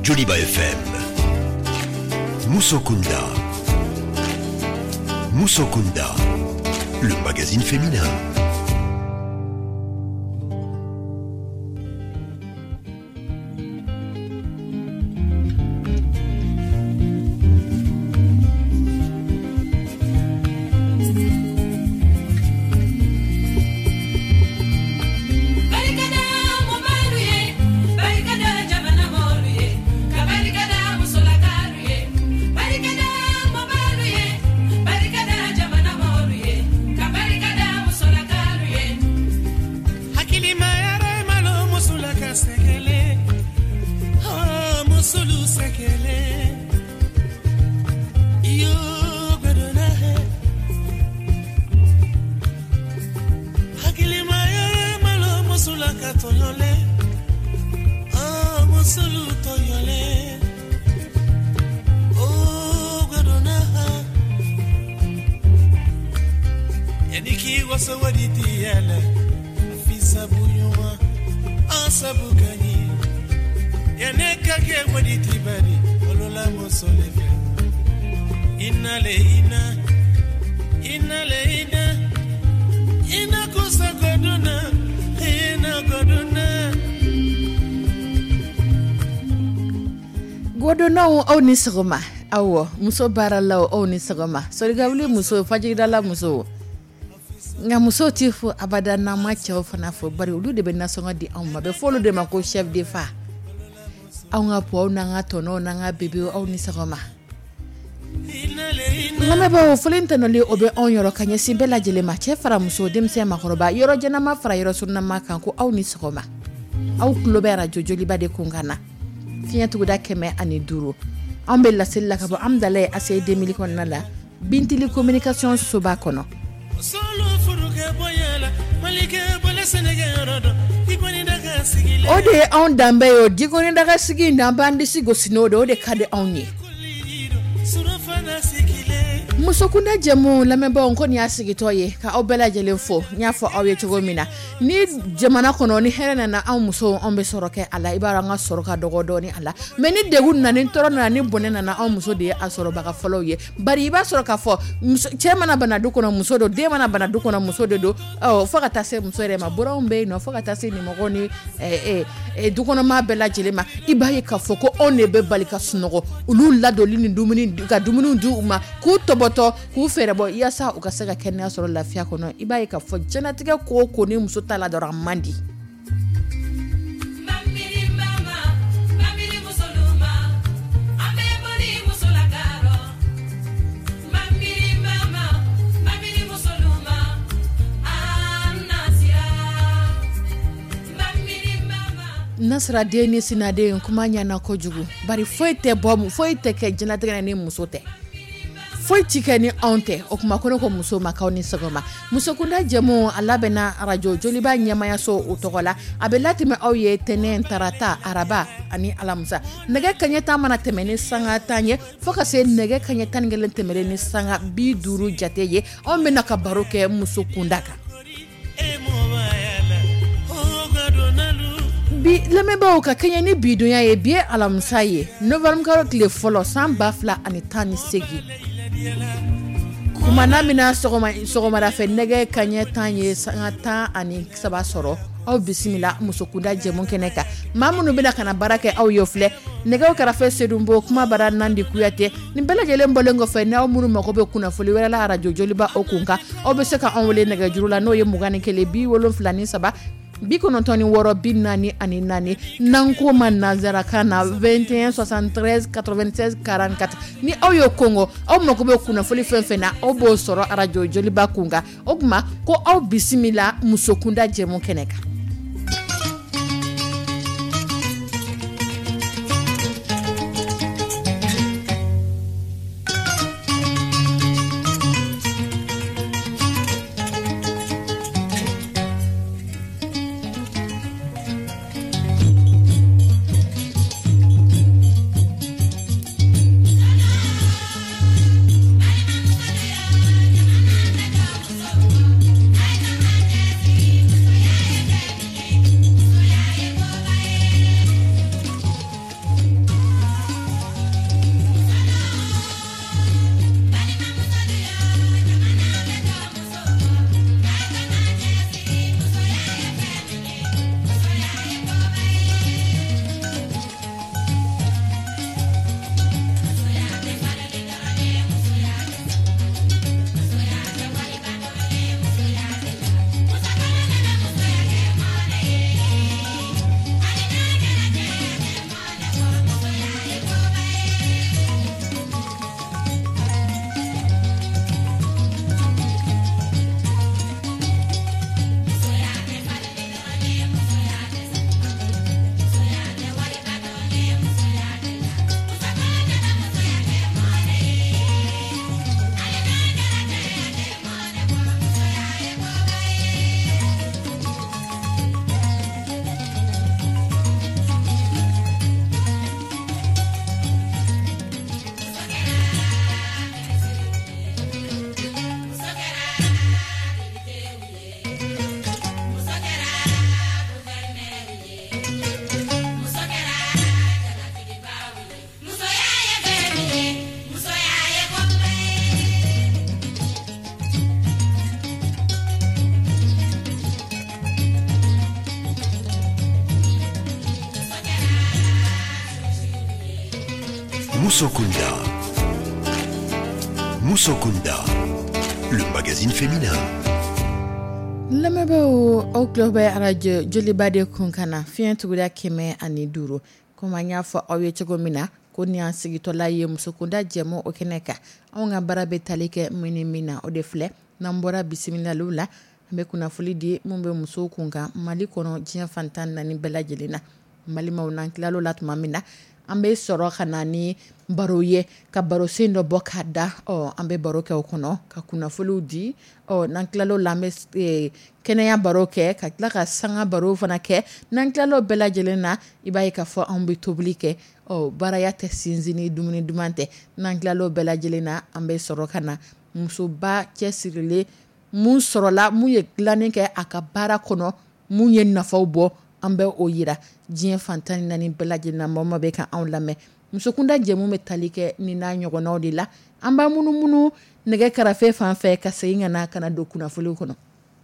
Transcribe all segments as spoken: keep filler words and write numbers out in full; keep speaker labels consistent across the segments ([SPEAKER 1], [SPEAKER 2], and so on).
[SPEAKER 1] Joliba F M. Moussokunda. Moussokunda, le magazine féminin.
[SPEAKER 2] Godonao au ni sogoma awo muso baralaw au ni sogoma sorigawli muso fajidala muso nga muso tifu abada na ma chaw fana fo bari ulu de be nasonga di awma be folo de mako chef de fa awnga po na nga tono na nga bebe au ni sogoma ngame ba folenta no le obe on yoro kanye simbela jele ma che fara muso dem se makoroba yoro jana ma fara yoro sunna ma kan ko au ni sogoma au klobera Joliba de kungana finya tuguda keme ani duro ambe la sella kabo amdale ase deux mille konala bintili communication soba kono ode on dambe yo digoni daga sigi ndambandi sigo sinodo ode kade onye musokunda jemu lameba onko ni asigi toye ka obela jele fo nyafo awe chogomina ni jamana kono ni herena na aw muso ombe soroke ala ibara nga soroka dogodo ni ala meni degun na ni toro na ni bonena na aw muso de asoro baka follow ye bari iba soroka fo chemana bana duko na muso do de mana bana duko na muso de do oh foka tase muso re ma bora ombe no foka tase ni mogoni eh eh duko na ma bela jele ma iba ye ka foko one be balika sunogo ulu ladoli ni dumuni ka dumuni du ma ku toboto ku ferebo yasa ukasega kenya soro lafia kono iba ka fo jenatika ko ko ni muso tala dora mandi mamiri mama mamiri musoluma ameboni musolakaro mamiri mama mamiri musoluma anasia mamiri mama nasra deni sinade kumanya na kojugu bari foite bom foite ke jenatika ni musote foi tikeni onte okuma kono ko muso makawni sagoma muso kunda jemo alabena radio Joliba nyamaya so utogola abelati me awye tenen tarata araba ani alamusa nege kanyeta mana temeni sanga tanye foka se nege kanyeta ngelen temere ni sanga bi duru jateye on mena ka baroke muso kundaka bi lemeba ka kenya ni bidunya ye bi alamusa ye november karot le folo samba fla ani tani segi kuma namina sogoma sogoma da fe nege kanye tanye sangata ani saba soro au bisimila musokunda jemon keneka mamunu bina kana barake au yofle nege o karafe sedumbo kuma bara nandi kuyate ni bela jele mbolengo fe na munu makobe kuna foli wala la radio Joliba okunka o be seka onwele nege jurula no ye mugani kele bi wolon flani saba biko nontoni woro binani ani nani nanko manazara kana vingt et un soixante-treize quatre-vingt-seize quarante-quatre ni oyo Congo o makobe kuna foli fenfena o bo soro radio Joliba kunga ogma ko au bisimila musokunda jemo keneka
[SPEAKER 1] Musokunda. Musokunda, le magazine féminin.
[SPEAKER 2] Lamebo au club radio joli bade kunkana fiyen tuguda keme ani duro kuma nya fo awe chego mina ko ni ansigi to la ye Musokunda jemo o keneka on nga barabe talike mini mina o de fle nambora bismillah lula ambe kuna fuli di mumbe Musokunga mali kono jian fantan nani bela jelina mali mawnan klalo latuma mina ambe soro kanani baroye ka baro sendo bokada o ambe baroke okono ka kuna fulu di o nanklalo lambe e, kenya baroke ka kla ka sanga baro fana ke nanklalo bela jelena ibaye ka fo ambe toblike o baraya te sinzini dumuni dumante nanklalo bela jelena ambe soro kana muso ba chesirile mun soro la mun ye glanin ke akabara kono mun ye nafaw bo ambe o yira jian fantani nani bela jelena mama be kan on lame Musokunda jemu me talike ni na ɲɔgɔnnaw de la an b'a munumunu nɛgɛ karafe fan fɛ ka segin ka na kana don kunnafoliw kɔnɔ.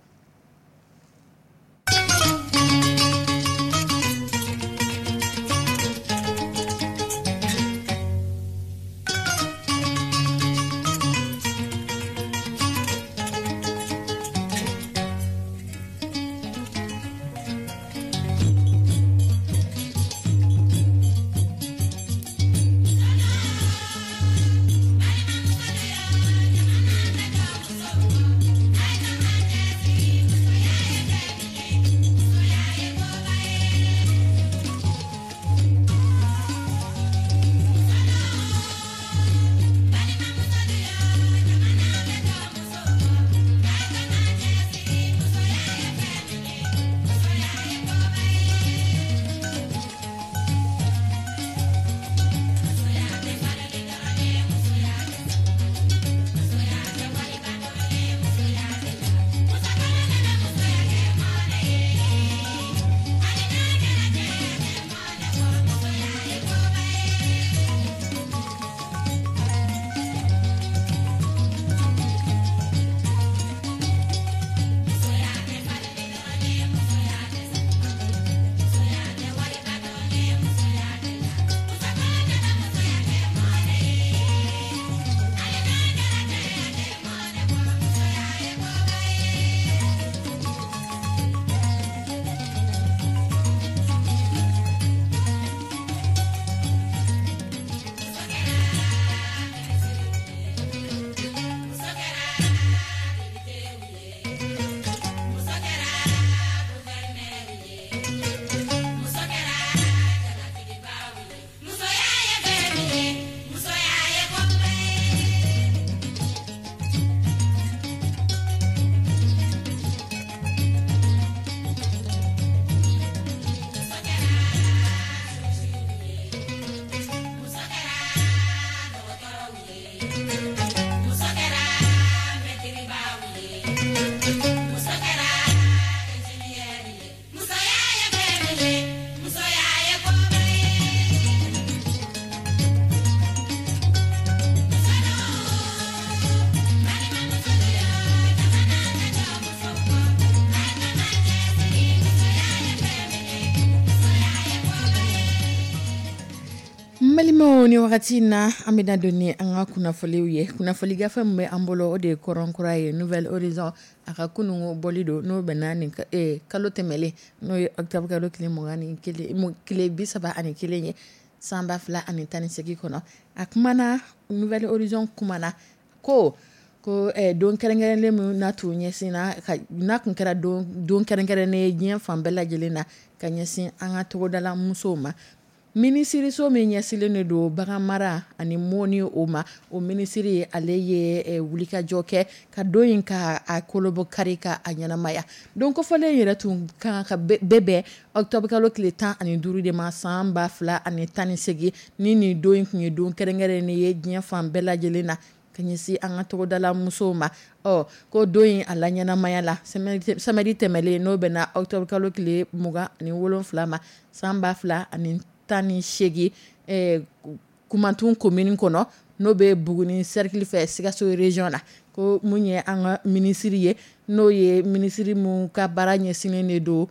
[SPEAKER 2] Malimo ni wakati na amina doni anga kuna foliwe kuna foliga fa mbe ambolo ode koronkura ye Nouvelle Horizon aka kunu bolido no banani e kalo temele no octobre kalo kile mongani kile mo kile bisaba ani kile nye samba fla ani tani seki kono akmana Nouvelle Horizon kumana ko ko eh don kerengere le mu na tu nyesi na na kun kera don don kerengere ne nyen fambela jelena kanyesi anga togodala musoma Ministiri so me nyasile ne do bagamara ani moni oma o ministiri aleye e wulika joke ka doyin ka a kolobo karika anyana maya donc ko fale yera tun kan ka bebe octobre kalo kile tan ani duru de ma samba fla ani tani segi ni ni doyin kunye don kerengere ne ye gien fam bela jelena kanyesi anga to dala musoma o ko doyin ala nyana maya la samedi temele no bena octobre kalo kile muga ani wolon flama samba fla ani tani shegi eh kumantun commune kono no be buguni cercle fe Sikaso region la ko munye anga ministry ye no ye ministry mu ka baranye sinene do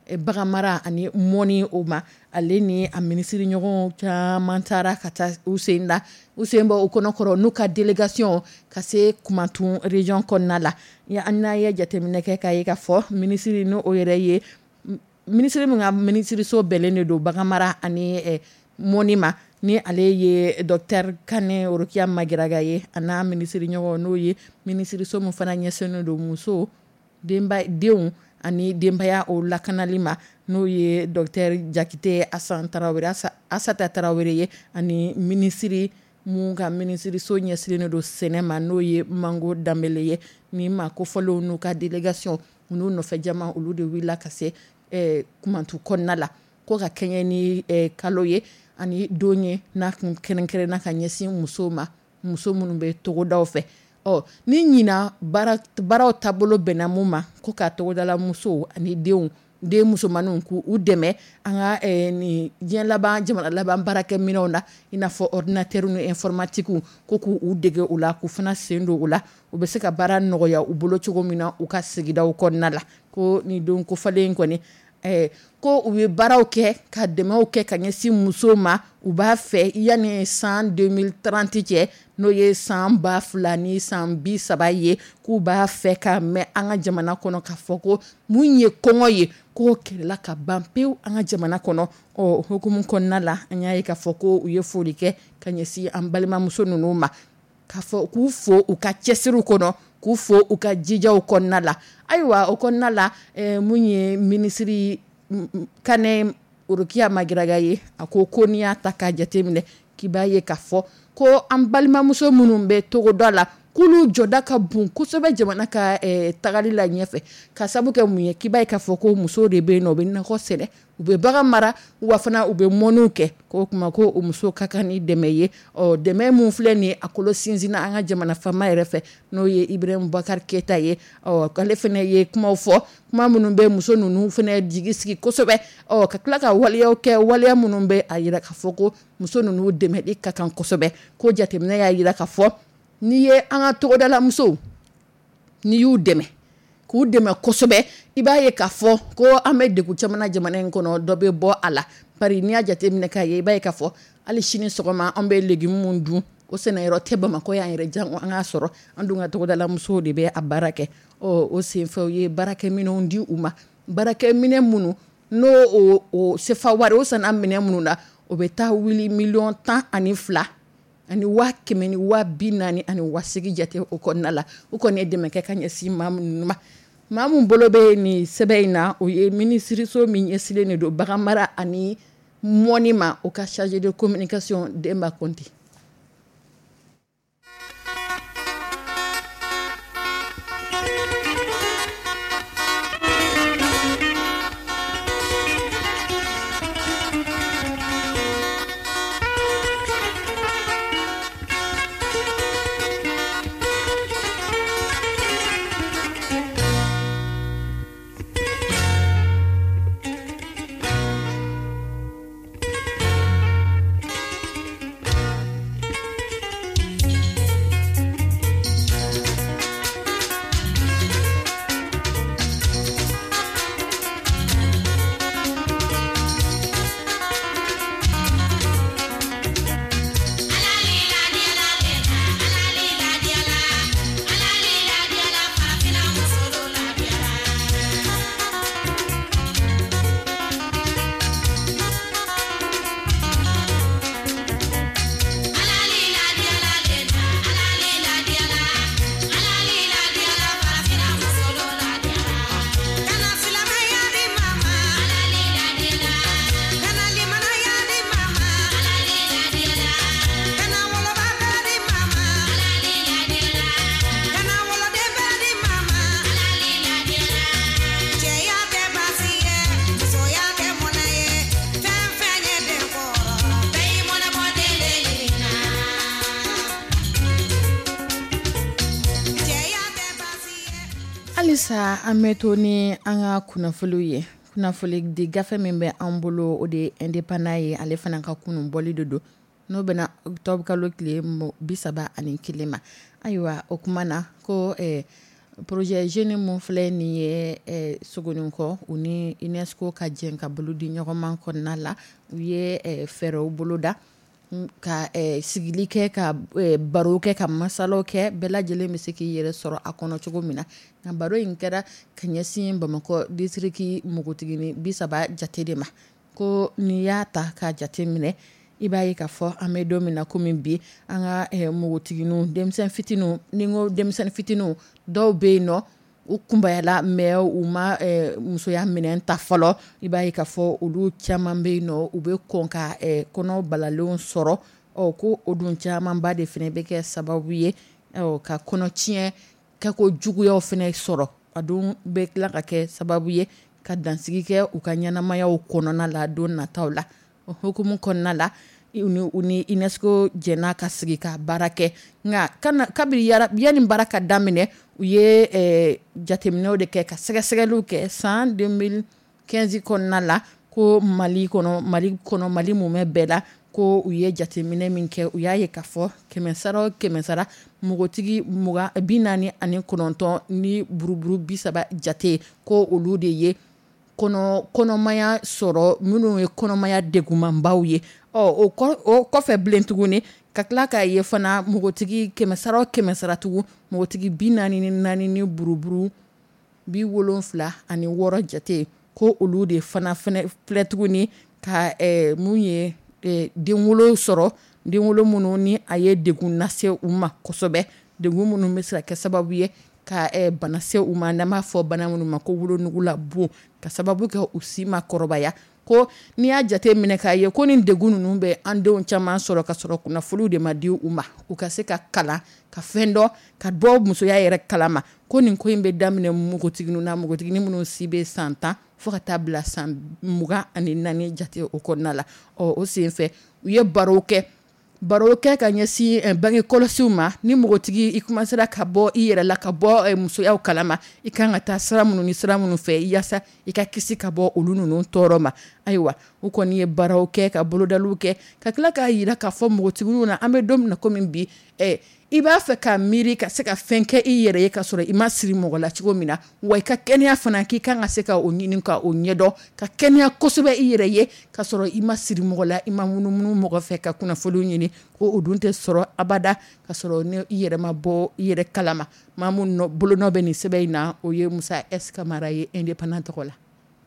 [SPEAKER 2] bagamara ani mɔni o ma ale ni a minisiri ɲɔgɔn caman taara ka taa u sen da u sen bɔ u kɔnɔkɔrɔ n'u ka délégation ka se Kumantu région kɔnɔna la ya an n'a ye jateminɛ kɛ k'a ye k'a fɔ minisiri n'o yɛrɛ ye minisiri min ka minisiriso bɛnnen de don bagamara ani eh, mɔni ma ni ale ye docteur Kane Orokia Magiraga ye a n'a minisiri ɲɔgɔn n'o ye minisiriso min fana ɲɛsinnen don muso denba denw ani denbaya o lakanali ma n'o ye docteur Jakite Asan Tarawele Asa, Asata Tarawele ye ani minisiri mun ka minisiriso ɲɛsinnen don sɛnɛ ma n'o ye Mango Dambele ye ni ma kofɔlenw n'u ka délégation n'u nɔfɛ jama olu de wulila ka se eh, Kumantu kɔnɔna la ko ka kɛɲɛ ni eh, kalo ye ani don ye n'a kun kɛrɛnkɛrɛnna ka ɲɛsin muso ma muso minnu bɛ togodaw fɛ ɔ ni ɲina baara baaraw taabolo bɛnna mun ma ko ka togodala musow ani denw den musomanninw k'u u dɛmɛ an ka eh, ni diɲɛ laban jamana laban baarakɛminɛnw na i n'a fɔ ordinateur ni informatique ko k'u u dege u la k'u fana sen don u la u bɛ se ka baara nɔgɔya u bolo cogo min na u ka sigidaw kɔnɔna la ko ni don kofalen kɔni Eh, ko u ye baaraw kɛ ka dɛmɛw kɛ ka ɲɛsin musow ma u b'a fɛ yanni san deux mille trente cɛ n'o ye san ba fila ni san bi saba ye k'u b'a fɛ ka mɛn an ka jamana kɔnɔ k'a fɔ ko mun ye kɔngɔ ye k'o kɛlɛla ka ban pewu an ka jamana kɔnɔ ɔ hukumu kɔnɔna la an y'a ye k'a fɔ ko u ye foli kɛ ka ɲɛsin an balimamuso ninnu ma k'a fɔ k'u fo u ka cɛsiriw kɔnɔ k'u fo u ka jijaw kɔnɔna la ayiwa o kɔnɔna la eh, mun ye minisiri Kane Orokia Magiraga ye a ko ko n'i y'a ta k'a jateminɛ k'i b'a ye k'a fɔ ko an balimamuso minnu bɛ togoda la k'olu jɔda ka bon kosɛbɛ jamana ka eh, tagali la ɲɛfɛ ka sabu kɛ mun ye k'i b'a ye k'a fɔ ko musow de bɛ yen nɔ u bɛ nakɔ sɛnɛ u bɛ bagan mara wa fana u bɛ mɔniw kɛ k'o kuma ko o muso ka kan ni dɛmɛ ye ɔ dɛmɛ mun filɛ nin ye a kolo sinsinna an ka jamana faama yɛrɛ fɛ n'o ye Ibrahim Boubacar Keita ye ɔ k'ale fana ye kumaw fɔ kuma minnu bɛ muso ninnu fana jigi sigi kosɛbɛ ɔ ka tila ka waleyaw kɛ waleya minnu bɛ a jira k'a fɔ ko muso ninnu dɛmɛli ka kan kosɛbɛ ko jateminɛ y'a jira k'a fɔ n'i ye an ka togodala musow n'i y'u dɛmɛ k'u dɛmɛ kosɛbɛ i b'a ye k'a fɔ ko an bɛ degun caman jamana in kɔnɔ dɔ bɛ bɔ a la bari n'i y'a jateminɛ k'a ye i b'a ye k'a fɔ hali sini sɔgɔma an bɛ légume mun dun o sɛnɛyɔrɔ tɛ Bamakɔ y'an yɛrɛ jan an k'a sɔrɔ an dun ka togodala musow de bɛ a baara kɛ ɔ o senfɛ u ye baarakɛminɛnw di u ma baarakɛminɛn minnu n'o o, o sefa wari o sanna minɛn minnu na o bɛ taa wuli miliyɔn tan ani fila ani waa kɛmɛ ni waa bi naani ani waa segi jate o kɔnɔna la o kɔni ye dɛmɛ kɛ ka ɲɛsin maa minnu ma maa min bolo bɛ nin sɛbɛn in na o ye minisiriso min ɲɛsilen de don bagan mara ani mɔni ma o ka chargé de communication Demba Konte. Alisa an bɛ to ni an ka kunnafoliw ye kunnafoli di gafe min bɛ an bolo o de indépendant ye ale fana ka kunun bɔli de don n'o bɛna octobre kalo tile bi saba ani kelen ma ayiwa o kuma na ko eh, projet jeune mun filɛ nin ye eh, sugunin kɔ u ni UNESCO ka jɛn ka bolo di ɲɔgɔnman kɔnɔna la u ye eh, fɛɛrɛw bolo da ka eh, sigili kɛ ka eh, baro kɛ ka masalaw kɛ bɛɛ lajɛlen bɛ se k'i yɛrɛ sɔrɔ a kɔnɔ cogo min na nka baro in kɛra ka ɲɛsin Bamakɔ district npogotigini bi saba jate de ma ko n'i y'a ta k'a jate minɛ i b'a ye k'a fɔ an bɛ don min na komi bi an ka eh, npogotiginiw denmisɛn fitininw ni n ko denmisɛn fitininw dɔw bɛ yen nɔ u kunbayala mɛ u ma eh, musoya minɛn ta fɔlɔ i b'a ye k'a fɔ olu caman bɛ yen nɔ u bɛ kɔn ka eh, kɔnɔ balalenw sɔrɔ ɔ ko o dun camanba de fana bɛ kɛ sababu ye ɔ ka kɔnɔ tiɲɛ kɛko juguyaw fana sɔrɔ a dun bɛ tila ka kɛ sababu ye ka dansigi kɛ u ka ɲɛnamayaw kɔnɔna la don nataw la o hukumu kɔnɔna la u ni, u ni UNESCO jɛn'a ka sigi ka baara kɛ nka kana kabiri yanni baara ka daminɛ u ye eh, jateminɛw de kɛ ka sɛgɛsɛgɛliw kɛ san deux mille quinze kɔnɔna la ko Mali kɔnɔ Mali kɔnɔ Mali mumɛ bɛɛ la ko u ye jateminɛ min kɛ u y'a ye k'a fɔ kɛmɛ sara o kɛmɛ sara mɔgɔtigi mugan bi naani ani kɔnɔntɔn ni buruburu bi saba jate ko olu de ye kɔnɔ kɔnɔmaya sɔrɔ minnu ye kɔnɔmaya degumanbaw ye ɔ o kɔfɛ bilen tuguni ka tila k'a ye fana mɔgɔtigi kɛmɛ sara o kɛmɛ sara tugun mɔgɔtigi bi naani ni naani ni buruburu bi wolonfila ani wɔɔrɔ jate ko olu de fana fana filɛ tuguni ka eh, mun ye eh, denwolo sɔrɔ denwolo minnu ni a ye degun lase u ma kosɛbɛ degun minnu bɛ se ka kɛ sababu ye ka eh, bana se u ma n'an b'a fɔ bana minnu ma ko wolonugula bon ka sababu kɛ u si ma kɔrɔbaya ko n'i y'a jate minɛ k'a ye ko nin degun ninnu bɛ an denw caman sɔrɔ ka sɔrɔ kunnafoniw de ma di u ma u ka se ka kalan ka fɛn dɔ ka bɔ musoya yɛrɛ kalama ko nin ko in bɛ daminɛ npogotiginiw na npogotigini minnu si bɛ san tan fo ka taa bila san mugan ani naani jate o kɔnɔna la ɔ o sen fɛ u ye barow kɛ baro kɛ ka ɲɛsin eh, bange kɔlɔsiw ma ni mɔgɔtigi i kumasera ka bɔ i yɛrɛ la ka bɔ eh, musoyaw kalama i kan ka taa sira minnu ni sira minnu fɛ yaasa i ka kisi ka bɔ olu ninnu tɔɔrɔ ma ayiwa u kɔni ye baaraw kɛ ka bolodaliw kɛ ka tila k'a yira k'a fɔ mɔgɔtigiw na an bɛ don min na komi bi eh, i b'a fɛ ka miiri ka se ka fɛn kɛ i yɛrɛ ye ka sɔrɔ i ma siri mɔgɔ la cogo min na wa i ka kɛnɛya fana k'i kan ka se ka o ɲini ka o ɲɛdɔn ka kɛnɛya kosɛbɛ i yɛrɛ ye ka sɔrɔ i ma siri mɔgɔ la i ma munumunu mɔgɔ fɛ ka kunnafoniw ɲini ko o dun tɛ sɔrɔ abada ka sɔrɔ ni i yɛrɛ ma bɔ i yɛrɛ kalama maa mun bolonɔ bɛ nin sɛbɛn in na o ye Musa S Kamara ye indépendant tɔgɔ la.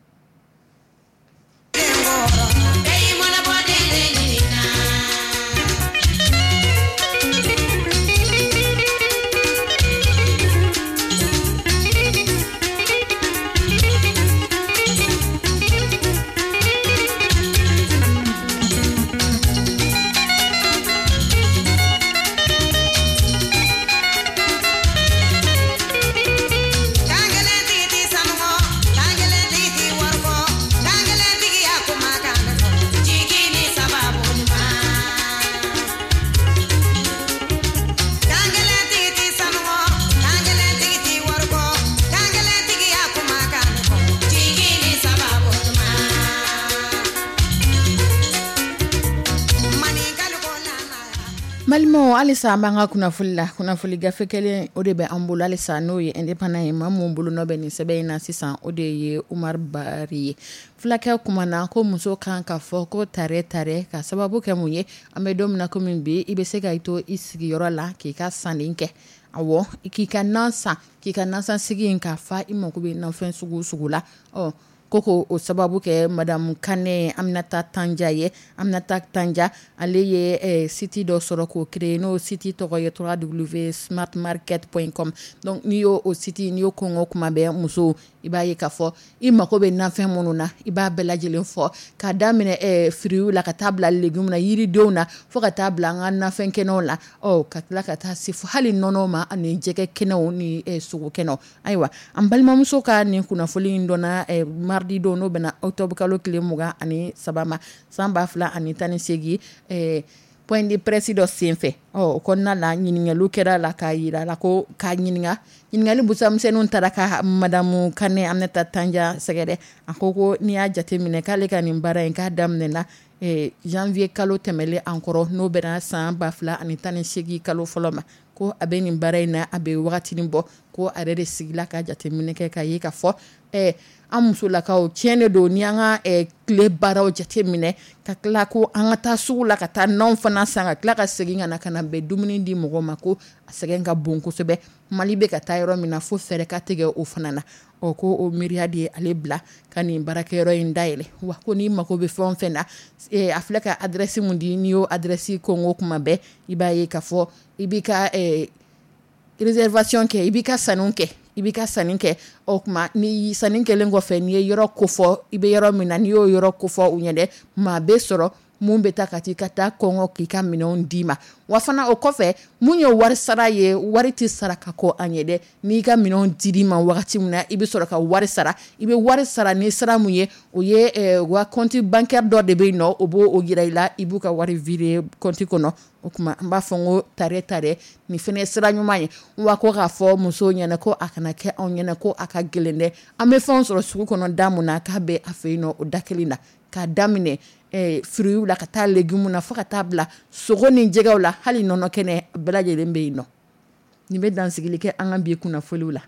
[SPEAKER 2] Malimo alisa an b'an ka kunnafoni la kunnafoni gafe kelen o de bɛ an bolo alisa n'o ye indépendant ye maa mun bolo nɔ bɛ nin sɛbɛn in na sisan o de ye Umar Bari ye fulakɛ kumana ko muso kan ka fɔ ko tare tare ka sababu kɛ mun ye an bɛ don min na komi bi i bɛ se ka i to i sigiyɔrɔ la k'i ka sanni kɛ awɔ k'i ka nan san k'i ka nansan sigi in k'a fa i mako bɛ nanfɛn sugu sugu la ɔ koko o sababu kɛ Madame Kane Aminata Tanja ye Aminata Tanja ale ye eh, site dɔ sɔrɔ k'o créer n'o site tɔgɔ ye w w w point smart market point com donc n'i y'o o site n'i y'o kɔngɔ kuma bɛɛ muso i b'a ye k'a fɔ i mako bɛ nanfɛn minnu na i b'a bɛɛ lajɛlen fɔ k'a daminɛ eh, firiw la ka taa bila légumes na yiridenw na fo ka taa bila an ka nanfɛn kɛnɛw la ɔ ka tila ka taa se fo hali nɔnɔ ma ani jɛgɛ kɛnɛw ni eh, sogo kɛnɛw ayiwa an balimamuso ka nin kunnafoni in dɔnna eh, mardi don n'o bɛna octobre kalo tile mugan ani saba ma san ba fila ani tan ni seegin eh, point de presse dɔ senfɛ ɔ o kɔnɔna la ɲininkaliw kɛra la k'a yira la ko k'a ɲininka ɲininkali busamisɛnninw taara ka Madame Kane Aminata Tanja sɛgɛrɛ a ko ko n'i y'a jate minɛ k'ale ka nin baara in k'a daminɛna eh, janvier kalo tɛmɛlen an kɔrɔ n'o bɛna san ba fila ani tan ni seegin kalo fɔlɔ ma ko abe nin bara ina abe wagati nin bɔ ko are de sigila ka jateminɛ kɛ ka ye ka fɔ eh an musolakaw tiɲɛ do ni an ka eh, tile baaraw jateminɛ ka tila ko an ka taa sugu la ka taa nanw fana san ka tila ka segin ka na ka na bɛn dumuni di mɔgɔ ma ko a sɛgɛn ka bon kosɛbɛ Mali bɛ ka taa yɔrɔ min na fo fɛrɛ ka tigɛ o fana na o ko o miiriya de ale bila ka nin baarakɛyɔrɔ in dayɛlɛ wa ko ni mako bɛ fɛn o fɛn na eh, a filɛ ka adresse mun di ni y'o adresse kɔngɔ kuma bɛɛ i b'a ye ka fɔ i b'i ka eh, réservation kɛ i b'i ka sanu kɛ i b'i ka sanni kɛ o kuma ni sanni kɛlen kɔfɛ n'i ye yɔrɔ kofɔ i bɛ yɔrɔ min na n'i y'o yɔrɔ kofɔ u ɲɛ dɛ maa bɛ sɔrɔ mun bɛ taa ka t'i ka taa kɔngɔ k'i ka minɛnw d'i ma wa fana o kɔfɛ mun ye wari sara ye wari tɛ sara ka kɔ a ɲɛ dɛ n'i ka minɛnw dir'i ma wagati min na i bɛ sɔrɔ ka wari sara i bɛ wari sara ni sara mun ye o ye eh, wa compte bancaire dɔ de bɛ yen nɔ o b'o o yira i la i b'u ka wari virer compte kɔnɔ o kuma an b'a fɔ n ko tare tare ni fɛnɛ ye sira ɲuman ye wa ko k'a fɔ musow ɲɛna ko a kana kɛ anw ɲɛna ko a ka gɛlɛn dɛ an bɛ fɛnw sɔrɔ sugu kɔnɔ da mun na k'a bɛ a fɛ yen nɔ o da kelen na k'a daminɛ eh, fruits la ka taa légumes na fo ka taa bila sogo ni jɛgɛw la hali nɔnɔ kɛnɛ bɛɛ lajɛlen bɛ yen nɔ nin bɛ dansigili kɛ an ka bi kunnafoliw la.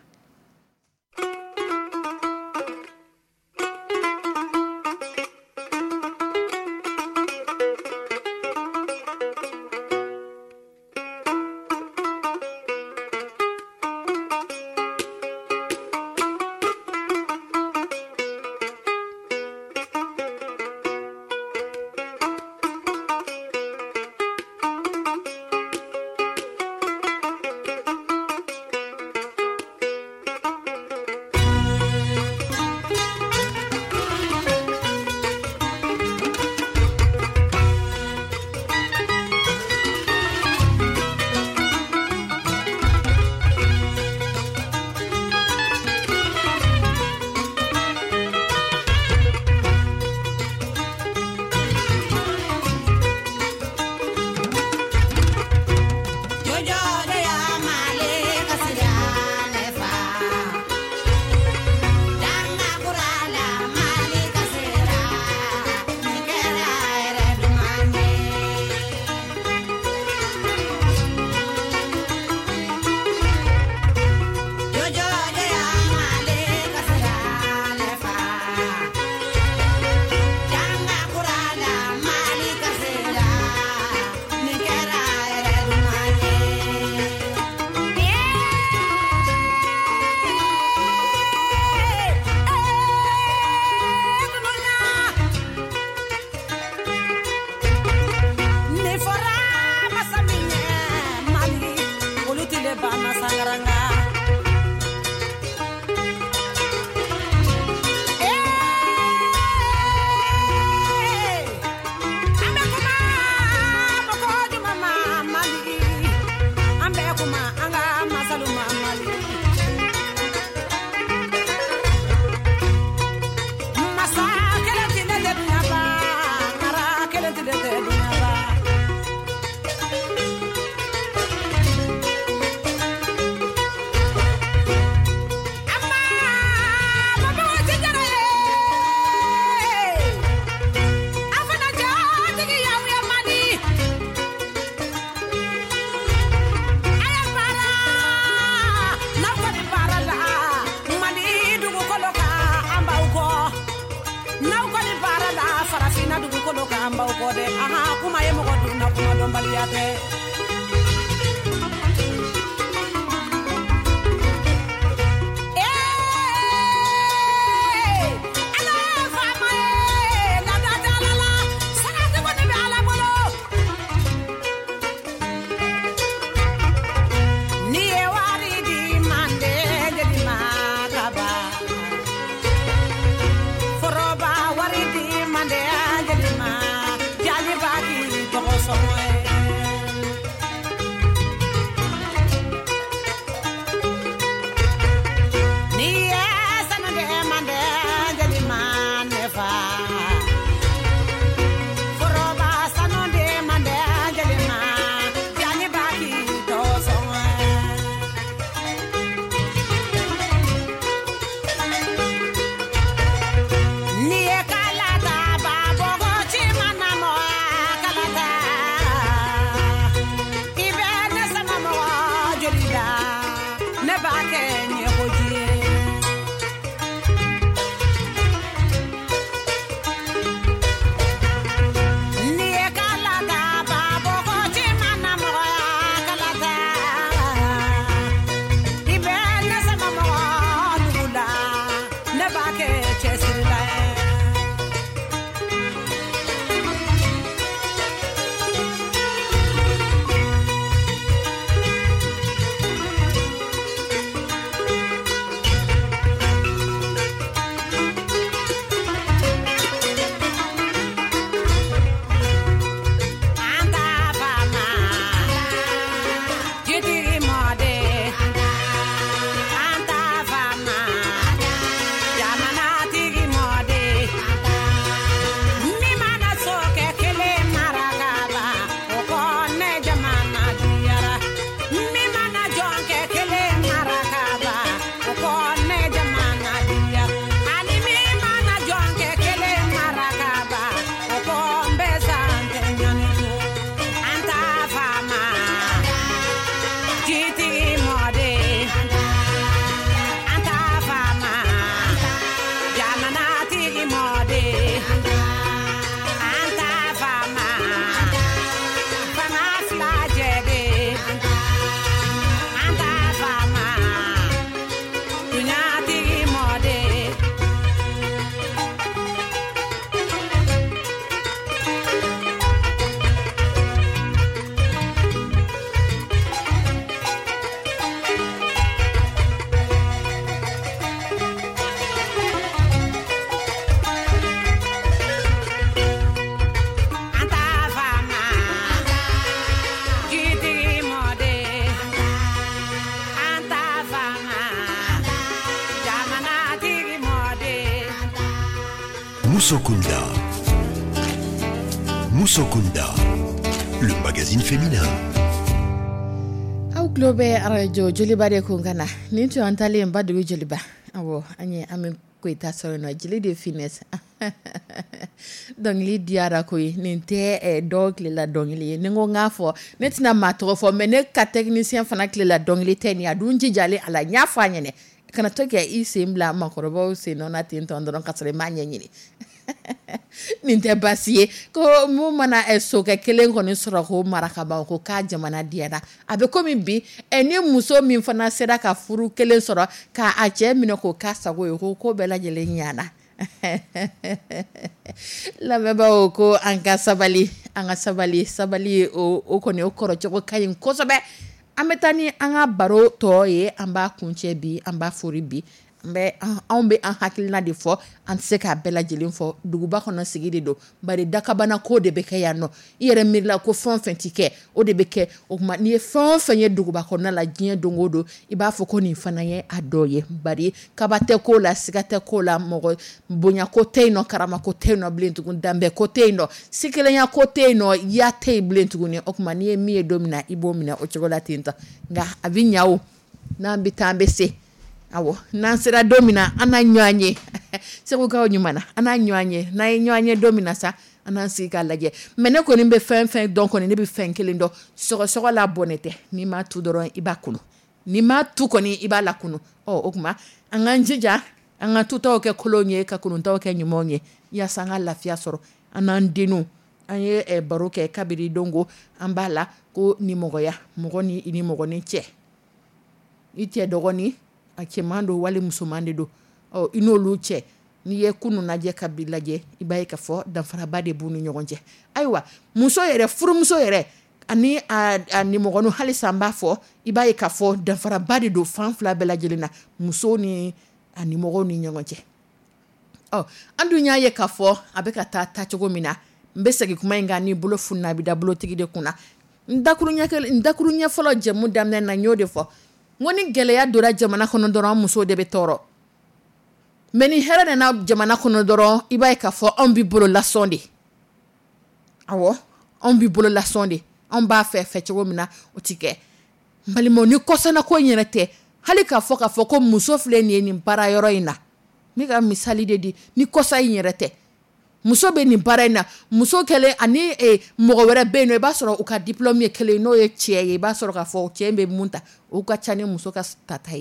[SPEAKER 1] Musokunda. Musokunda, le magazine féminin.
[SPEAKER 2] Au globe arajo joliba de kungana. Nintu antali mbadu joliba. Awo anye ame kweta soro no jili de fitness. Dongli diara koy ninte e dogli la dongli ningo ngafo netina matro fo mene ka technicien fana kle la dongli teni adunji jale ala nyafa nyene kana toke isimbla makorobo se nona tinto ndon kasre manyeni ninte basiye ko mu mana eso ke kelen ko ni soro ko maraka ba ko ka jamana diara abe ko mi bi eni muso min fana seda ka furu kelen soro ka ache mino ko kasa go ko ko bela jele nyana la meba oko anka sabali anga sabali sabali o oko ne okoro choko kayin kosobe ametani anga baro toye amba kunche bi amba furi bi mbe ambe an hakilina de fo an se ka bela jelin fo duguba kono sigidi do bari dakabana ko de beke ya no yere mirla ko fon fentike o de beke o ma ni fon fenye duguba kono la gien dongodo iba fo ko ni fanaye adoye bari kabate ko la sigate ko la mo bonya ko teino karama ko teino blintu dambe ko teino sikelenya ko teino ya te blintu ni o ma ni mi e domina ibo mina o chogola tinta nga abinyao na bitambe se awo nansira domina ana nyoanye seko ka onyumana ana nyoanye na nyoanye domina sa anansi ka laje mene ko nimbe fen fen donc on ne bi fen kelindo soko soko la bonete ni ma tu doron ibakunu ni ma tu ko ni ibala kunu oh okuma anganjija anga tuto ke kolonye ka kunu taw ke nyumonye ya sanga lafia soro anandinu anye e baroke kabiri dongo ambala ko ni mogoya mogoni ini mogoni che ite dogoni akemando wale musomande do o ino luche ni ye kunu naje kabila je ibaye ka fo dan fara bade bunu nyogonje aywa muso yere furu muso yere ani ani mogonu hali samba fo ibaye ka fo dan fara bade do fanfla bela jelina muso ni ani mogonu nyogonje oh andu nyaaye ka fo abeka ta ta chogomina mbesegi kuma inga ni bulo funna bi da bulo tigi de kuna ndakuru nyake ndakuru nya folo je mu damne na nyode fo ngoni geleya dora jamana kono doron muso de betoro meni herane na jamana kono doron ibaye ka fo on bi bolo la sonde awo on bi bolo la sonde on ba fe fe chwo mina otike mbali mo ni kosana ko nyerete hali ka fo ka fo ko muso fle ni ni para yoro ina mi ga misali de di ni kosa nyerete muso be ni para ina muso kele ani e mogo were be no e ba soro u ka diplôme kele no e chie e ba soro ka fo chembe munta u ka chane muso ka tatai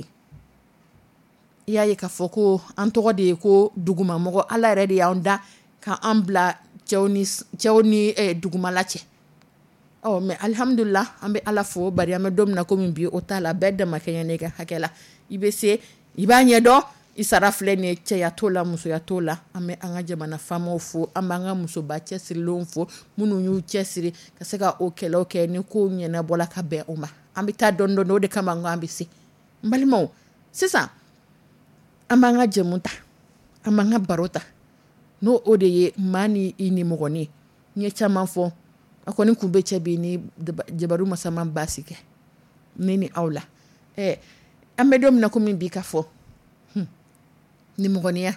[SPEAKER 2] ya ye ka fo ko antogo de ko duguma mogo ala re de yaunda ka ambla chewni chewni e duguma lache oh mais alhamdulillah ambe ala fo bari am domna ko min bi o tala bedda makenya ne ka hakela ibese ibanye do isara flene che ya tola muso ya tola ame anga jamana famo fo amanga muso ba chesiri lonfo munu nyu chesiri kaseka okela oke ni ko nyena bola ka be uma ambita dondo no de kama ngambi si mbalimo sisa amanga jemunta amanga barota no odeye mani ini mogoni nye chama fo akoni kumbe chebi ni jebaru masama basike nini aula eh amedom na komi bika fo ni mogoniya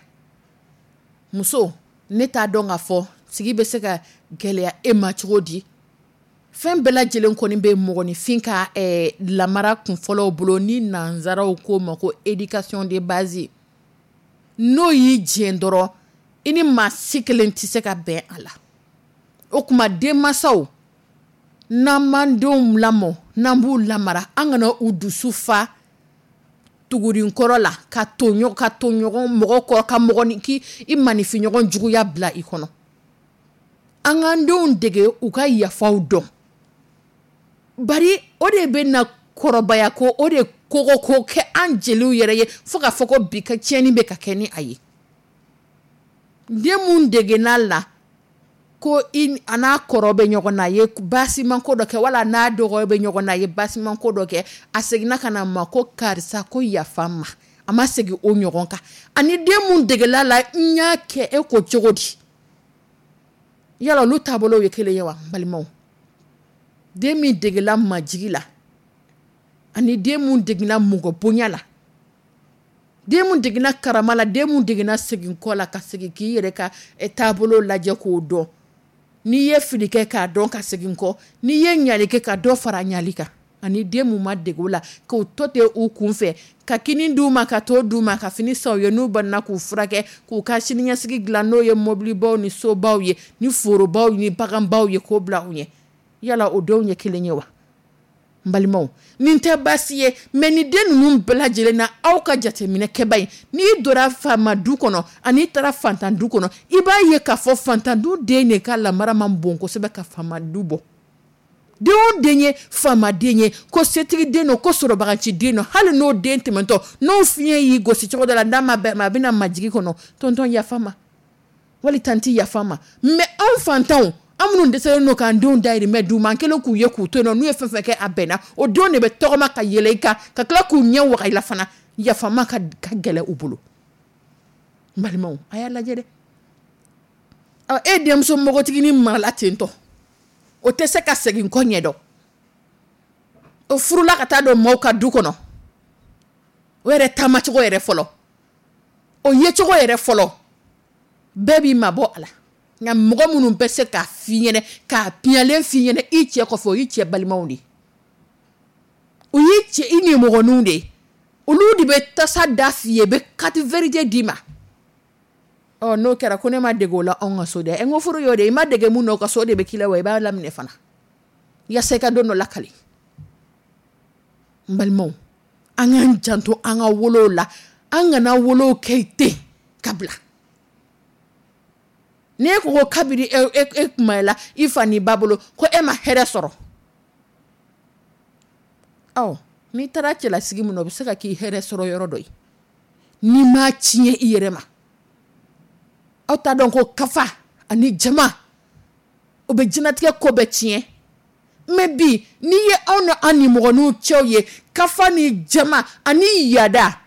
[SPEAKER 2] muso neta donga fo sigi be se ka geleya e ma chodi fen bela jelen ko ni be mogoni finka e lamara kun folo bolo ni nanzara ko mako education de base no yi jendoro ini ma sikelen ti se ka be ala o kuma de masaw na mandum lamo nambu lamara angana udusu fa tugurin korola ka tonyo ka tonyo mogo ko ka mogoni ki i manifi nyogon jugu ya bla ikono angandon dege u ka yafaw don bari o de be na korobaya ko o de kogo ko ke angelu yere ye foka foko bi ka cheni be ka keni ayi de mun dege nalla ko in ana korobe nyogona ye basi man ko doke wala na dogo be nyogona ye basi man ko doke asegina kana mako karisa ko ya fama ama segi o nyogonka ani de mun dege la la nya ke e ko chogodi yala lu tabolo ye kele yawa balimo de mi dege la majigila ani de mun dege la mugo bonyala den mun degina karama la den mun degina segin kɔ la ka segin k'i yɛrɛ ka taabolo lajɛ k'o dɔn n'i ye fili kɛ k'a dɔn ka segin kɔ n'i ye ɲali kɛ ka dɔ fara ɲali kan ani den mun ma dege o la k'o to ten u kunfɛ ka kini d'u ma ka to d'u ma ka fini san u ye n'u banna k'u furakɛ k'u ka siniɲɛsigi dilan n'o ye mobilibaw ni sobaw ye ni forobaw ni baganbaw ye k'o bila u ɲɛ yala o denw ye kelen ye wa n balimaw nin tɛ baasi ye mɛ ni den ninnu bɛɛ lajɛlen na aw ka jateminɛ kɛba ye n'i donna faama du kɔnɔ ani taara fantan du kɔnɔ i b'a ye k'a fɔ fantan du den de ka lamara man bon kosɛbɛ ka faama du bɔ den o den ye faamaden ye ko setigi den no ko sɔrɔbagaci den no hali n'o den tɛmɛntɔ n'o fiɲɛ y'i gosi cogo dɔ la n'a ma bɛn ma a bɛna majigi kɔnɔ tonton yafa ma wali tanti yafa ma mɛ anw fantanw an minnu dɛsɛlen don k'an denw dahirimɛ d'u ma an kɛlen k'u ye k'u to yen nɔ n'u ye fɛn fɛn kɛ a bɛnna o denw de bɛ tɔgɔma ka yɛlɛ i kan ka tila k'u ɲɛ waga i la fana yafama ka ka gɛlɛ u bolo n balimaw a y'a lajɛ dɛ ɔ e denmuso npogotiginin marala ten tɔ o tɛ se ka segin kɔ ɲɛ dɔn o furula ka taa don maaw ka du kɔnɔ o yɛrɛ taamacogo yɛrɛ fɔlɔ o yecogo yɛrɛ fɔlɔ bɛɛ b'i mabɔ a la nka mɔgɔ minnu bɛ se k'a f'i ɲɛnɛ k'a piɲalen f'i ɲɛnɛ i cɛ kɔfɛ o y'i cɛ balimaw de o y'i cɛ i nimɔgɔninw de olu de bɛ tasa da f'i ye bɛ kati verite d'i ma ɔ n'o kɛra ko ne ma dege o la anw ka so dɛ n ko furu y'o de i ma dege mun na o ka so de bɛ k'i la wa i b'a laminɛ fana yaasa i ka don dɔ lakali n balimaw an k'an janto an ka wolow la an kana wolow kɛ ten ka bila ne ko ko kabiri e e, e kuma la i fa ni ba bolo ko e ma hɛrɛ sɔrɔ aw n'i taara cɛlasigi mun na o bɛ se ka k'i hɛrɛ sɔrɔ yɔrɔ dɔ ye n'i ma tiɲɛ i yɛrɛ ma aw t'a dɔn ko kafa ani jama o bɛ jɛnatigɛ ko bɛɛ tiɲɛ mɛ bi n'i ye anw na an nimɔgɔninw cɛw ye kafa ni jama ani yada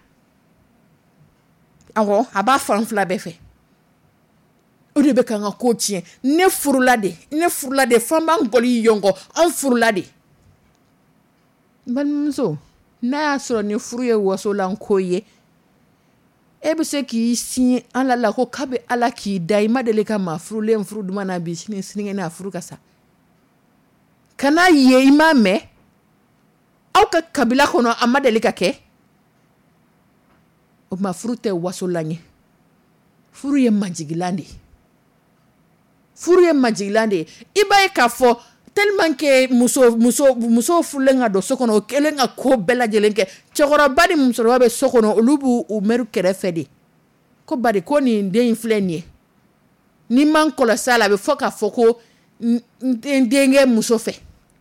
[SPEAKER 2] awɔ a b'a fan fila bɛɛ fɛ o de bɛ k'an ka ko tiɲɛ ne furula de ne furula de f'an b'an gɔli yɔngɔ an furula de n balimamuso n'a y'a sɔrɔ ni furu ye wasolanko ye e bɛ se k'i sin ala la ko k'a bɛ ala k'i da i ma deli ka maa furulen furu duman na bi sini sinikɛnɛ a furu ka sa kana ye i m'a mɛn aw ka kabila kɔnɔ a ma deli ka kɛ o tuma furu tɛ wasolan ye furu ye majigilan de ye furu ye majigilan de ye i b'a ye k'a fɔ tellement que muso muso muso furulen ka don so kɔnɔ o kɛlen ka ko bɛɛ lajɛlen kɛ cɛkɔrɔba ni musokɔrɔba bɛ so kɔnɔ olu b'u u mɛru kɛrɛfɛ de ko bari ko nin den in filɛ nin ye ni man kɔlɔsi a la a bɛ fɔ k'a fɔ ko n denkɛ muso fɛ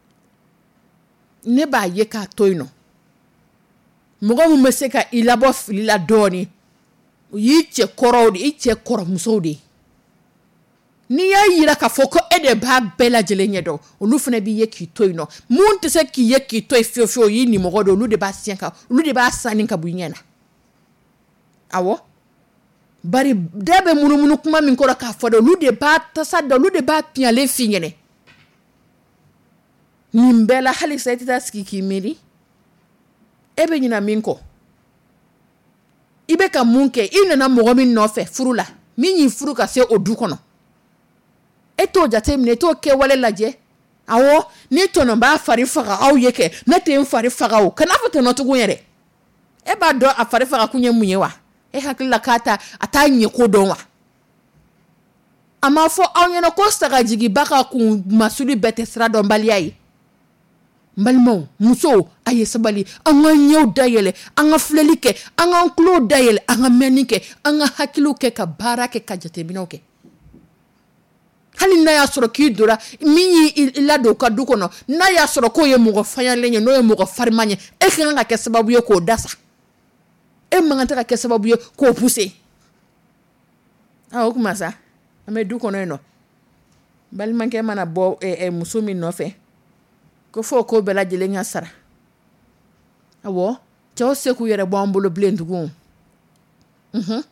[SPEAKER 2] ne b'a ye k'a to yen nɔ mɔgɔ min bɛ se ka i labɔ fili la dɔɔnin o y'i cɛ kɔrɔw de i cɛ kɔrɔmusow de ye n'i y'a yira k'a fɔ ko e de b'a bɛɛ lajɛlen ɲɛ dɔn olu fana b'i ye k'i to yen nɔ mun tɛ se k'i ye k'i to yen fiyewu fiyewu o y'i nimɔgɔ de olu de b'a siɲɛ ka olu de b'a sanni ka bɔ i ɲɛ na awɔ bari da bɛ munumunu kuma min kɔrɔ k'a fɔ de olu de b'a tasa da olu de b'a piɲalen f'i ɲɛnɛ nin bɛɛ la hali sa i tɛ taa sigi k'i miiri e bɛ ɲina min kɔ i bɛ ka mun kɛ i nana mɔgɔ min nɔfɛ furu la min y'i furu ka se o du kɔnɔ e t'o jate minɛ e t'o kɛwale lajɛ awɔ ni tɔnɔ b'a fari faga aw ye kɛ ne tɛ n fari faga o kana fɔ tɔnɔ tugun yɛrɛ e b'a dɔn a fari faga kun ye mun ye wa e hakili la k'a ta a t'a ɲɛ ko dɔn wa a ma fɔ aw ɲɛna ko sagajigiba ka kun masuli bɛɛ tɛ sira dɔnbaliya ye n balimaw musow a ye sabali an ka ɲɛw dayɛlɛ an ka filɛli kɛ an k'an tulo dayɛlɛ an ka mɛnni kɛ an ka hakiliw kɛ ka baara kɛ ka jateminɛw kɛ hali n'a y'a sɔrɔ k'i dora min y'i ladon ka du kɔnɔ n'a y'a sɔrɔ k'o ye mɔgɔ fayalen ye n'o ye mɔgɔ fariman ye e ka kan ka kɛ sababu ye k'o dasa e man kan tɛ ka kɛ sababu ye k'o pousse ah o kuma sa an bɛ du kɔnɔ yen nɔ balimakɛ mana bɔ ɛ muso min nɔfɛ ko fo ko bɛɛ lajɛlen ka sara awɔ cɛw se k'u yɛrɛ bɔ an bolo bilen tugun unhun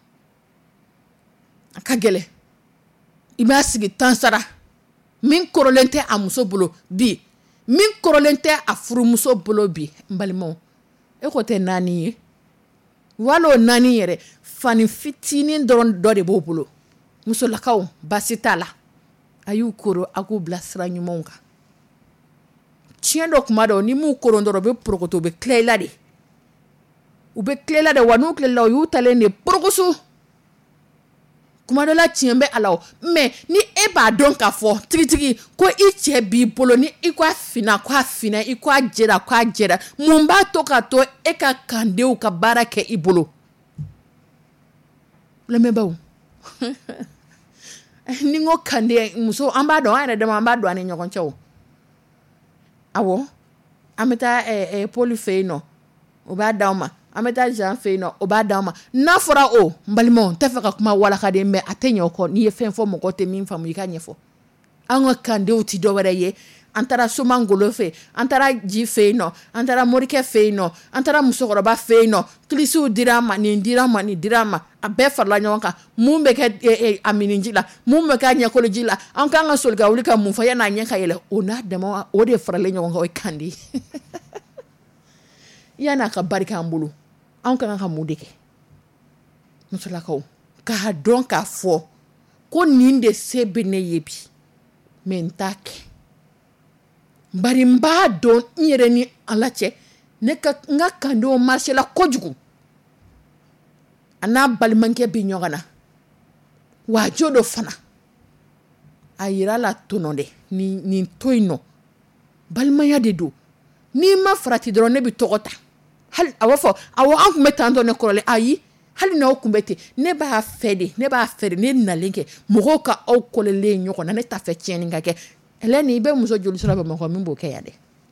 [SPEAKER 2] a ka gɛlɛn i b'a sigi tan sara min kɔrɔlen tɛ a muso bolo bi min kɔrɔlen tɛ a furumuso bolo bi n balimaw e ko tɛ naani ye walo nani yɛrɛ fani fitinin dɔrɔn dɔ de b'o bolo musolakaw basi t'a la a y'u koro a k'u bila sira ɲumanw kan tiɲɛ dɔ kuma dɔ ni m'u koron dɔrɔn u bɛ porokoto u bɛ tila i la de u bɛ tila i la de wa n'u tila i la u y'u talen de porokoso kuma dɔ la tiɲɛ bɛ a la o mais ni e b'a dɔn k'a fɔ tigitigi ko i cɛ b'i bolo ni i k'a fina k'a fina i k'a jɛra k'a jɛra mun b'a to k'a to e ka kandenw ka baara kɛ i bolo lamɛnbaaw ni ko kande muso an b'a dɔn an yɛrɛ dama an b'a dɔn an ni ɲɔgɔn cɛ o awɔ an bɛ taa ɛ ɛ Poli fɛ yen nɔ o b'a d'aw ma an bɛ taa Jean fɛ yen nɔ o b'a d'aw ma n'a fɔra o n balimaw n tɛ fɛ ka kuma walakaden mais a tɛ ɲɛ o kɔ n'i ye fɛn fɔ mɔgɔ tɛ min faamu i ka ɲɛfɔ an ka kandenw ti dɔwɛrɛ ye an taara Somangolo fɛ an taara Ji fɛ yen nɔ an taara Morikɛ fɛ yen nɔ an taara musokɔrɔba fɛ yen nɔ kilisiw dira ma nin dira ma nin dira ma a bɛɛ farala ɲɔgɔn kan mun bɛ kɛ a miniji la mun bɛ kɛ a ɲɛkoloji la an kan ka soli ka wuli ka mun fɔ yan'a ɲɛ ka yɛlɛ o n'a dama o de faralen ɲɔgɔn kan o ye kandi yan'a ka barika an bolo an kan ka mun de kɛ musolakaw k'a dɔn k'a fɔ ko nin de se bɛ ne ye bi mais n t'a kɛ bari n b'a dɔn n yɛrɛ ni Ala cɛ ne ka n ka kandenw marché la kojugu a n'a balimakɛ bi ɲɔgɔn na wa jo dɔ fana a yira la tɔnɔ dɛ nin nin to yen nɔ balimaya de don n'i ma farati dɔrɔn ne bɛ tɔgɔ ta hali a b'a fɔ awɔ an tun bɛ tan tɔ ne kɔrɔlen ayi hali n'aw kun bɛ ten ne b'a fɛ de ne b'a fɛ de ne nalen kɛ mɔgɔw ka aw kɔlɛlen ɲɔgɔn na ne t'a fɛ tiɲɛni ka kɛ ɛlɛ ni i bɛ muso joli sɔrɔ Bamakɔ min b'o kɛ yan dɛ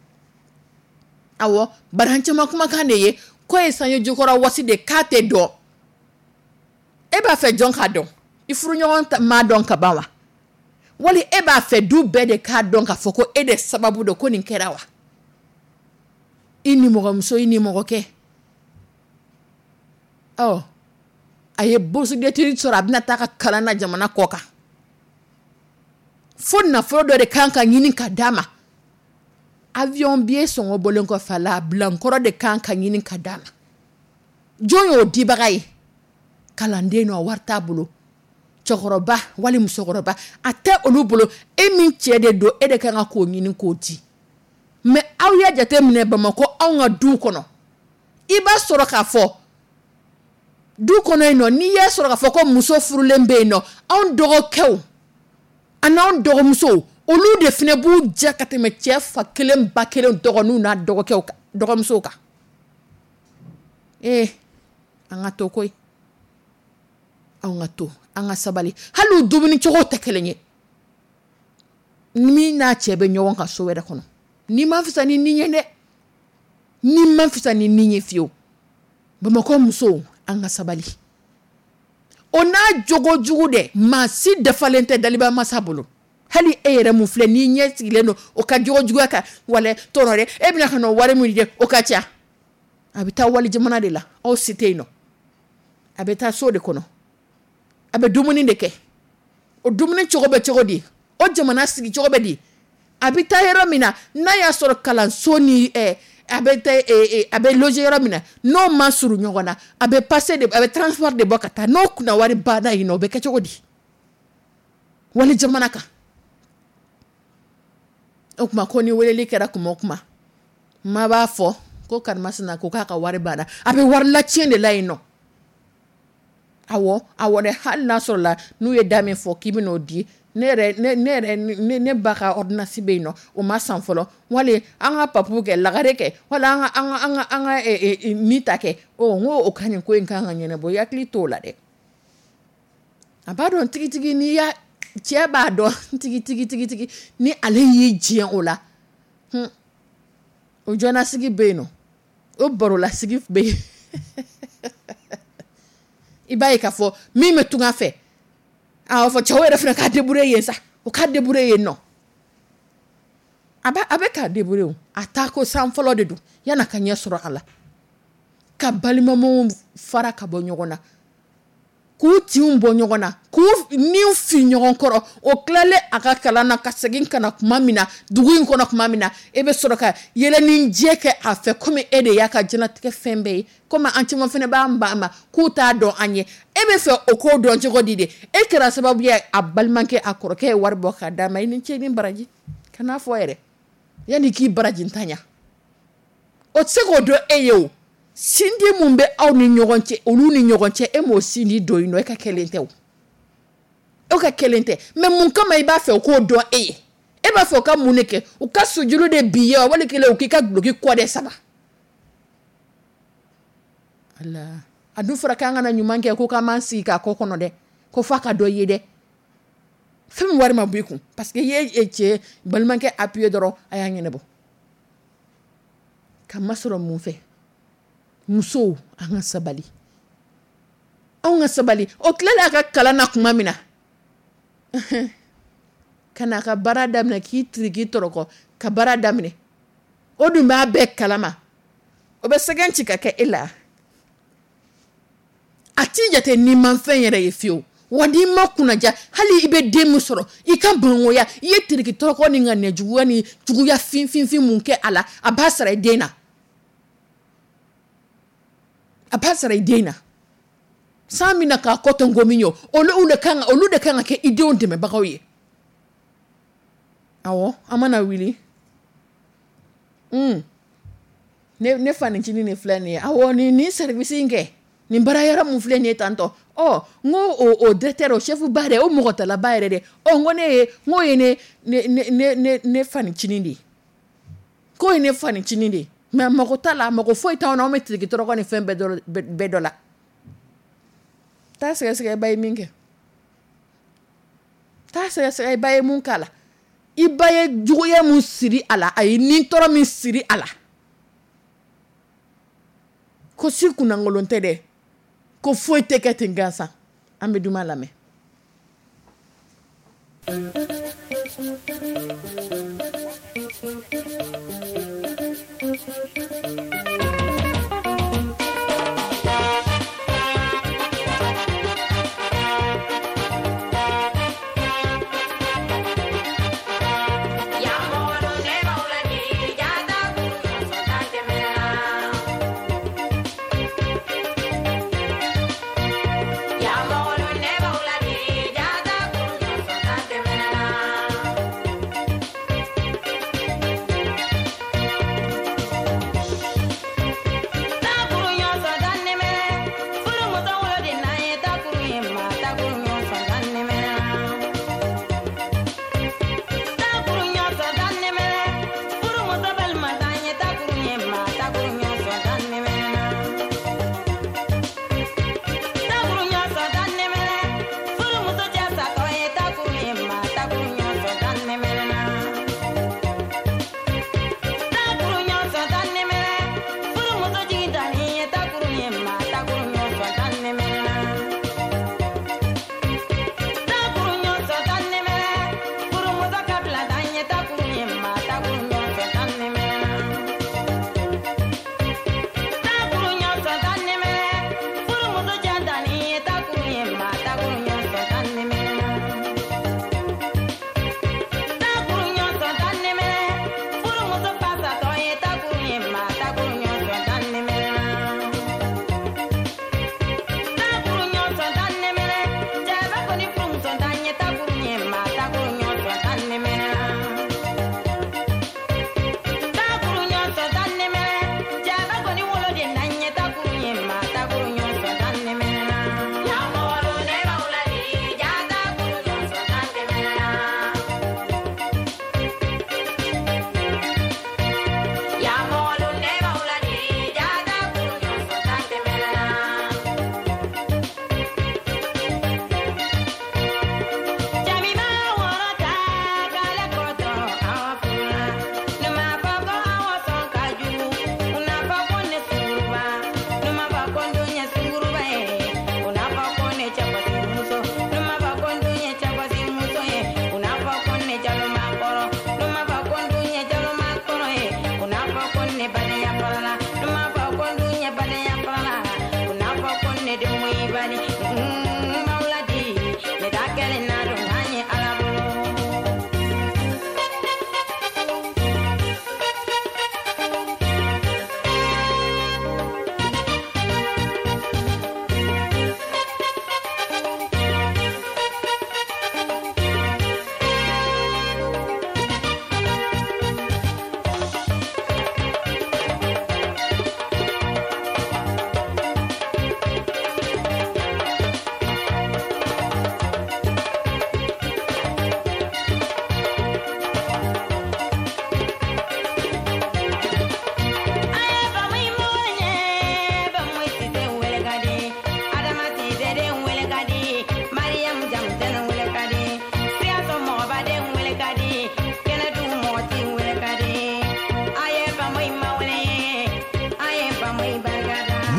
[SPEAKER 2] awɔ bari an caman kumakan de ye ko ye sange jukɔrɔ wasi de k'a tɛ dɔn e b'a fɛ jɔn k'a dɔn i furuɲɔgɔn m'a dɔn ka ban wa wali e b'a fɛ du bɛɛ de k'a dɔn k'a fɔ ko e de sababu don ko nin kɛra wa i ni mɔgɔmuso i ni mɔgɔkɛ ɔ a ye bourse d'études sɔrɔ a bɛna taa ka kalan na jamana kɔ kan fo nafolo dɔ de kan ka ɲini ka d'a ma avion billet sɔngɔ bɔlen kɔfɛ a la bilankɔrɔ de kan ka ɲini ka d'a ma jɔn y'o dibaga ye kalanden nɔ wari t'a bolo cɛkɔrɔba wali musokɔrɔba a tɛ olu bolo e min cɛ de don e de kan ka k'o ɲini k'o di mais aw y'a jate minɛ Bamakɔ anw ka du kɔnɔ i b'a sɔrɔ k'a fɔ du kɔnɔ yen nɔ n'i y'a sɔrɔ k'a fɔ ko muso furulen bɛ yen nɔ anw dɔgɔkɛw ani anw dɔgɔmusow olu de fana b'u ja ka tɛmɛ cɛ fa kelen ba kelen dɔgɔninw n'a dɔgɔkɛw kan dɔgɔmusow kan ee an ka to koyi an ka to an ka sabali hali u dumuni cogo tɛ kelen ye min n'a cɛ bɛ ɲɔgɔn kan so wɛrɛ kɔnɔ ni ma fisa ni nin ye dɛ ni ma fisa ni nin ye fiyewu Bamakɔ musow an ka sabali o n'a jogo jugu dɛ maa si dafalen tɛ daliba masa bolo hali e yɛrɛ mun filɛ n'i ɲɛ sigilen don o ka jogo juguya kan wala tɔɔrɔ dɛ e bɛna ka na wari min dɛ o ka ca a bɛ taa wali jamana de la aw si tɛ yen nɔ a bɛ taa so de kɔnɔ a bɛ dumuni de kɛ o dumuni cogo bɛ cogo di o jamana sigi cogo bɛ di a bɛ taa yɔrɔ min na n'a y'a sɔrɔ kalanso ni ɛ a bɛ taa ɛ a bɛ loger yɔrɔ min na n'o ma surun ɲɔgɔn na a bɛ passer de a bɛ transport de bɔ ka taa n'o kunna wari banna yen nɔ o bɛ kɛ cogo di wali jamana kan o kuma ko ni weleli kɛra kuma o kuma ma b'a fɔ ko karimasina ko k'a ka wari banna a bɛ wari lacɛn de la yen nɔ awɔ awɔ dɛ hali n'a sɔrɔ la n'u ye da min fɔ k'i bɛ n'o di ne yɛrɛ ne ne yɛrɛ ne ne ba ka ordonnance bɛ yen nɔ o ma san fɔlɔ wali an ka papier kɛ lagare kɛ wali an ka an ka an ka an ka min ta kɛ o n ko o ka nin ko in kan ka ɲɛnabɔ i hakili t'o la dɛ a b'a dɔn tigitigi n'i y'a cɛ b'a dɔn tigi tigi tigi tigi ni ale y'i diɲɛ o la hun o jɔnnasigi bɛ yen nɔ o barolasigi bɛ yen i b'a ye k'a fɔ min bɛ tunga fɛ a b'a fɔ cɛw yɛrɛ fana k'a débrouiller yen sa o k'a débrouiller yen nɔ a bɛ a bɛ k'a débrouiller o a taa ko san fɔlɔ de don yan'a ka ɲɛ sɔrɔ a la ka balimamaw fara ka bɔ ɲɔgɔn na k'u tinw bɔ ɲɔgɔn na k'u niw fi ɲɔgɔn kɔrɔ o tilale a ka kalan na ka segin kana kuma min na dugu in kɔnɔ kuma min na e bɛ sɔrɔ ka yɛlɛni jɛ kɛ a fɛ komi e de y'a ka jɛnatigɛ fɛn bɛɛ ye komi an caman fana b'an ban ma k'u t'a dɔn an ye e bɛ fɛ o ko dɔn cogo di de e kɛra sababu ye a balimakɛ a kɔrɔkɛ ye wari bɔ k'a d'a ma i ni ce ni baraji kan'a fɔ yɛrɛ yanni k'i baraji ntanya o tɛ se k'o dɔn e ye o sindi mun bɛ aw ni ɲɔgɔn cɛ olu ni ɲɔgɔn cɛ e m'o sindi dɔ yen nɔ e ka kelen tɛ o e ka kelen tɛ mais mun kama i b'a fɛ o k'o dɔn e ye e b'a fɛ o ka mun de kɛ u ka sujuru de bi ye wa wali kelen u k'i ka duloki kɔ de saba ala a dun fɔra k'an kana ɲuman kɛ ko k'an m'an sigi k'a kɔ kɔnɔ dɛ ko f'a ka dɔ ye dɛ fɛn min wari ma bɔ i kun parce que i ye cɛ balimakɛ appuyer dɔrɔn a y'a ɲɛnabɔ ka masɔrɔ mun fɛ musow an ka sabali an ka sabali o tilala a ka kalan na kuma min na ka na ka baara daminɛ k'i tiri k'i tɔrɔkɔ ka baara daminɛ o dun b'a bɛɛ kalama o bɛ sɛgɛn ci ka kɛ e la a t'i jate ni man fɛn yɛrɛ ye fiyewu wa n'i ma kunnaja hali i bɛ den min sɔrɔ i ka bangoya i ye tiriki tɔrɔkɔ ni ŋaniya juguya ni juguya fin fin fin mun kɛ a la a b'a sara i den na a b'a sara i den na san min na k'a kɔ tɔn gomi ye olu de kan olu de kan ka kɛ i denw dɛmɛbagaw ye awɔ an mana wuli mm. ne ne fanicinin ne filɛ nin ye awɔ ni ni service in kɛ nin baara yɔrɔ mun filɛ nin ye tantɔ ɔ n ko o o directeur o chef ba dɛ o mɔgɔ tala ba yɛrɛ dɛ ɔ n ko ne ye n ko ye ne ne ne ne ne fanicinin de ye k'o ye ne fanicinin de ye mais mɔgɔ t'a la mɔgɔ foyi t'anw na anw bɛ tiriki tɔrɔkɔ ni fɛn bɛɛ dɔ bɛɛ dɔ la taa sɛgɛsɛgɛ i ba ye min kɛ taa sɛgɛsɛgɛ i ba ye mun k'a la i ba ye juguya mun siri a la a ye ni tɔɔrɔ min siri a la ko si kunnankolon tɛ dɛ ko foyi tɛ kɛ ten gansan an bɛ duman lamɛn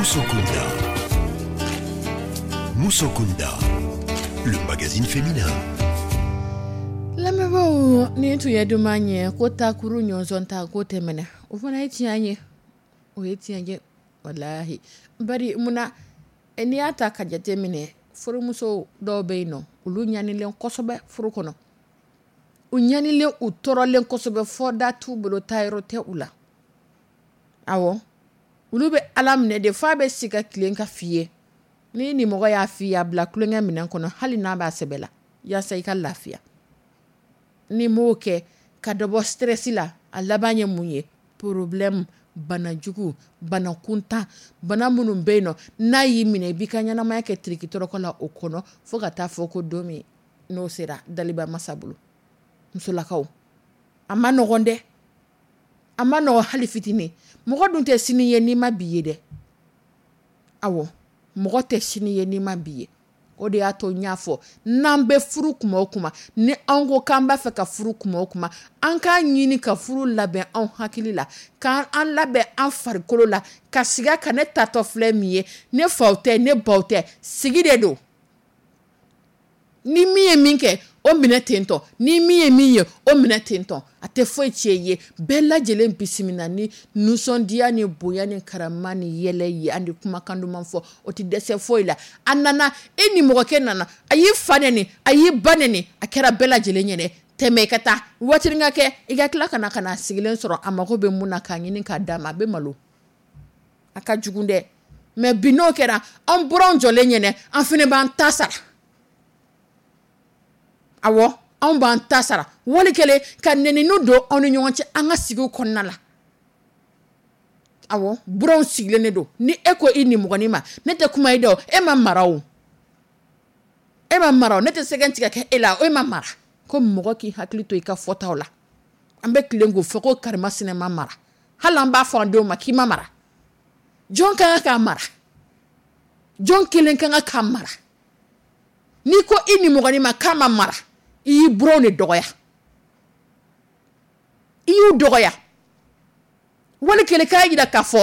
[SPEAKER 1] Musokunda. Musokunda, le magazine féminin.
[SPEAKER 2] Lamebo ni tu yedu manye ko takuru nyonzon ta ko temene. Ufuna iti anye. O iti anye wallahi. Bari muna eni ata kajate mine furu muso do beino. Ulu nyani len kosobe furu kono. Unyani len utoro len kosobe foda tu bolo tayro te ula. Awo. Ulu be alamne de fa be sika klen ka fiye. Ni ni mogo ya fiya bla kulenga minan kono hali na ba sebela. Ya sai ka lafiya. Ni moke ka dobo stressi la alabanye munye problem bana jugu bana kunta bana munu beno na yimine bikanya na mayake triki torokola okono foga ta foko domi no sera daliba masabulu musulakaw amma no gonde amma no hali fitini mogo dunte siniye ni mabiye de awo mogo te siniye ni mabiye o de ato nyafo nambe furu kuma kuma ni ango kamba fe ka furu kuma kuma an ka nyini ka furu laben an hakili la kan an laben an farikolo la ka siga ka ne tato flemiye ne faute ne baute sigi de do ni miye minke o mine tento ni miye miye o mine tento ate foi cheye bella jelen bisimina ni nusondia ni boya ni karamani yele yi andi kuma kandu manfo o ti dese foi la anana eni mo kenana ayi faneni ayi baneni akera bella jelen yene teme kata watiringa ke iga kla kana kana sigilen soro amako be muna kanyini ka dama be malo aka jugunde me bino kera on bron jole yene an fine ban tasara awo on ban tasara wali kele ka neni no do on nyonche anga sigo konnala awo bron sigle ne do ni eko ini mugani ma nete kuma ido e ma marawo e ma marawo nete segenti ka ela o ma mara ko mugo ki haklito ika fotawla ambe klengo foko karma sinema mara halamba fando ma ki mara jon kan ka mara jon kelen kan ka mara ni ko ini mugani ma kama mara i bro ne dogoya iu dogoya wala kele kay da kafo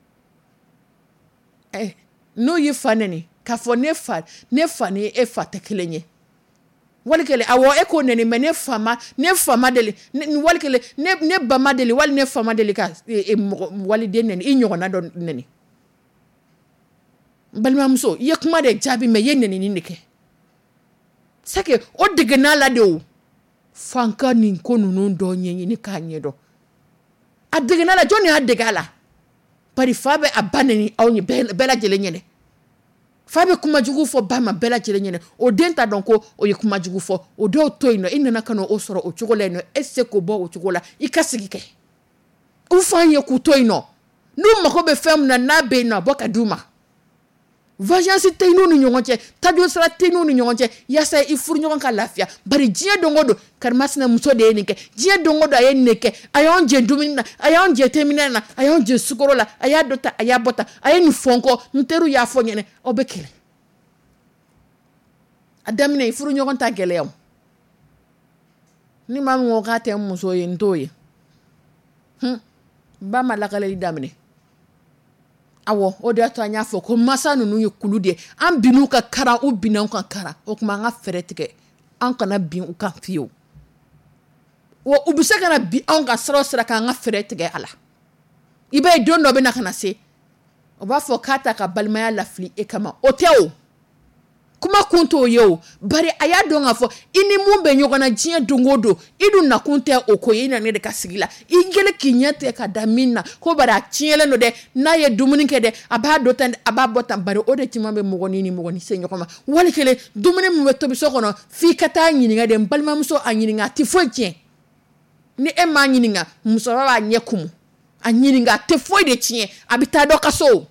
[SPEAKER 2] eh no yi faneni kafo ne fa ne fa ne e fa tekelenye wala kele awo e ko ne me ne fama ne fama deli wala kele ne ne ba madeli wala ne fama deli ka e wali de ne i nyogona don neni balma muso ye kuma de jabi me ye neni ni ke sake o degena la de o fanka ni ko nunu do nyenyi ni ka nyedo adegena la joni adegala pari fabe abaneni awni bela jele nyene fabe kuma jugu fo bama bela jele nyene o denta donko o ye kuma jugu fo o do toyno inna kano o soro o chugole no esse ko bo o chugola ikasigike u fanye ku toyno nu mako be fem na na be na boka duma Vagence tenu ni nyonche tadio sara tenu ni nyonche yasa ifuru nyonga ka lafia bari jie dongodo karmasina muso de enike jie dongodo ayeneke ayon je dumina ayon je temina na ayon je sukorola ayadota ayabota ayeni fonko nteru ya fonyene obekele adamine ifuru nyonga ta geleyam ni mamu ngokate muso yentoye hm ba malakale damine awo o de to anya fo ko masa nunu ye kulude an binu ka kara u binan kan kara o kuma nga feretike an kana bin u kan fiyo wo ubise kana bi an ka sro sra kan nga feretike ala ibe don do be na kana se o ba fo kata ka balmaya lafli e kama o teo kuma kunto yo bari aya don afo ini mumbe nyogona jie dongodo idu na kunte okoye na ne de kasigila ingele kinyete ka damina ko bara chiele no de na ye dumuni kede aba dotan aba botan bari ode timambe mogoni ni mogoni se nyokoma wali kele dumuni mu weto biso kono fi kata nyininga de balma muso anyininga tifoje ni e ma nyininga muso ba nyekumu anyininga tifoi de chie abita dokaso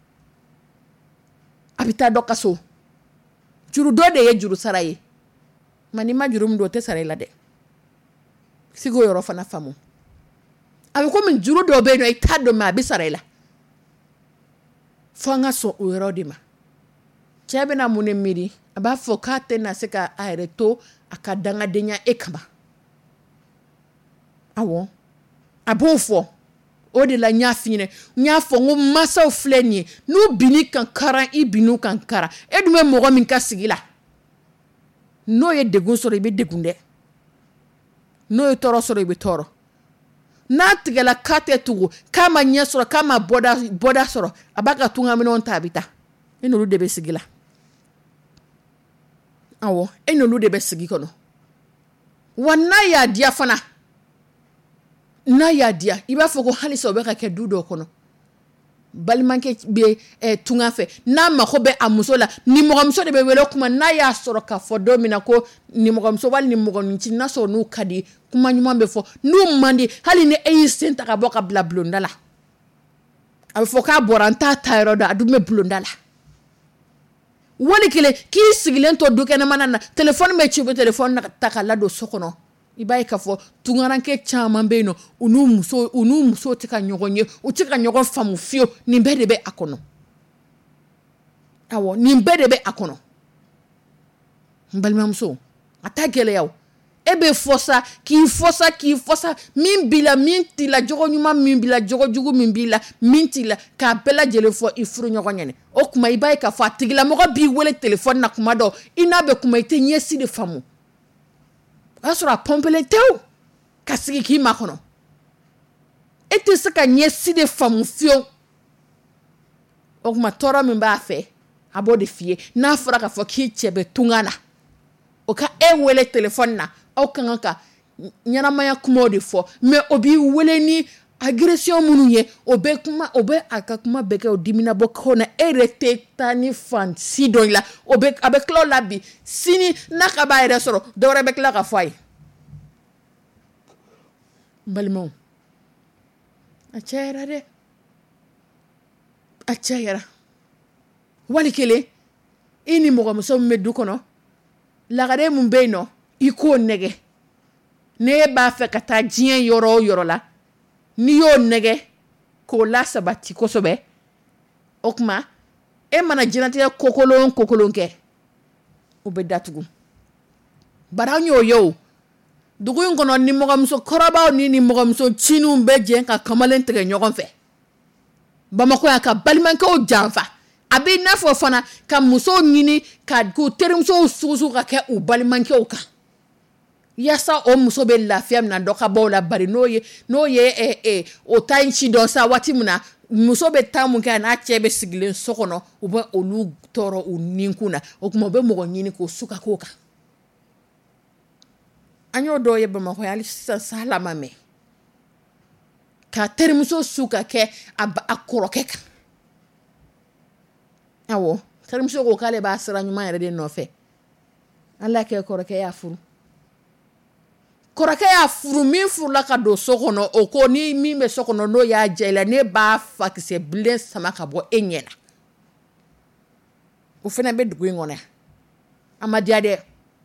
[SPEAKER 2] abita dokaso juru do de ye juru saraye mani ma juru mdo te saray la de sigo yoro fana famu abi ko min juru do be no itado ma bi saray la fanga so yoro di ma chebe na mune miri aba fokate na seka aireto akadanga denya ekama awo abofo o de la nya fine nya fo ngo masaw fleni nu bini kan karan i binu kan kara e dume mogo min ka sigila no ye degun soro ibe degun de no ye toro soro ibe toro na tigala kate tugu kama nya soro kama boda boda soro abaka tunga minon tabita eno lu de be sigila awo eno lu de be sigi kono wana ya dia fana na ya dia iba foko halisa obeka ke dudo kono balimanke be eh, tunga fe na mako be amusola ni mogamso de be welo kuma na ya soro ka fo domina ko ni mogamso wal ni mogonci na so nu kadi kuma nyuma be fo nu mandi hali ne e senta ka boka bla blondala al fo ka boranta tayro da adume blondala woni kile ki sigilen to duke na manana telephone me chibe telephone na takala do sokono ibai ka fo tungaranke chama mbeno unu muso unu muso tika nyogonye utika nyogon famu fio ni mbede be akono awo ni mbede be akono mbali mamso atagele yawo ebe fosa ki fosa ki fosa min bila min tila jogo nyuma min bila jogo jugu min bila min tila ka bela jele fo ifuru nyogonyene o kuma ibai ka fa tigila mogo bi wele telephone na kuma do ina be kuma ite nyesi de famu asura pompele tew kasigi ki makono ete saka nyesi de famu fio o kuma tora min ba fe abode fie na fura ka fo ki chebe tungana o ka e wele telephone na o kan ka nyana maya kuma de fo me obi wele ni agression munu ye obe kuma obe aka kuma beke o dimina bokona erete tani fan si don la obe abe klo labi sini naka ba ere soro dore be kla ka fay balmo a chera de a chera wali kele ini mo ko so meddu kono la gade mun beyno iko nege ne ba fe kata jien yoro yoro la ni yo nege ko la sabati ko sobe okma e mana jinati kokolon kokolon ke obedatugu baranyo yo dugu ngono ni mogamso koraba ni ni mogamso chinu beje ka kamalen tege nyogon fe bamako ya ka balimanke o janfa abi nafo fana ka muso nyini ka ko terimso susu ka ke u balimanke o ka yasa o muso be lafiya na doka bola bari no ye no ye eh eh o tainchi don sa wati muna muso be tamu ka na chebe sigilen sokono o ba olu toro u ninkuna o kuma be mo nyini ko suka koka anyo do ye be ma hoyali sa salama me ka termuso suka ke akorokeka awo termuso ko kale ba sira nyuma yare de no fe Allah ke koroke ya furu korake ya furu min furu la ka do sokono o ko ni mi me sokono no ya jela ne ba fakise blen sama ka bo enyela o fena be dugu ngone amadia de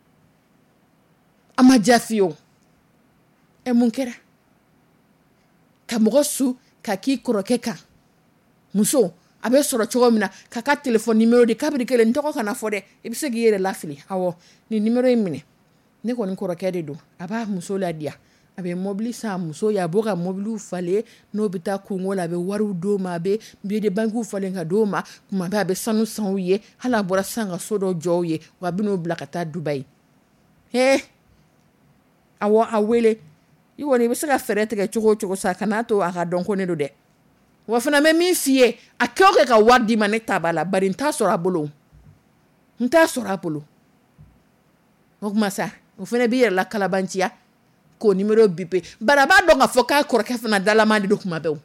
[SPEAKER 2] amadia fio e munkera ka mogosu ka ki koroke ka muso abe soro chogomina ka ka telephone numero de kabri kele ntoko kana fode e bise gi yere lafili awo ni numero emine ne ko ni koroke de do aba muso la dia abe mobili sa muso ya boka mobilu fale no bita kungola be waru do ma be bi de banku fale nga do ma kuma be abe sanu sanwiye hala bora sanga sodo joye wa bino blakata Dubai he awo awele iwo ni bisaka ferete ke chogo chogo sa kanato aka donko ne do de wa fana me mi fie akoke ka wadi maneta bala bari nta sora bolo nta sora bolo okuma sa o fene bi la kalabantia ko numero bipe baraba do nga foka koroke fana dala mandi do kuma be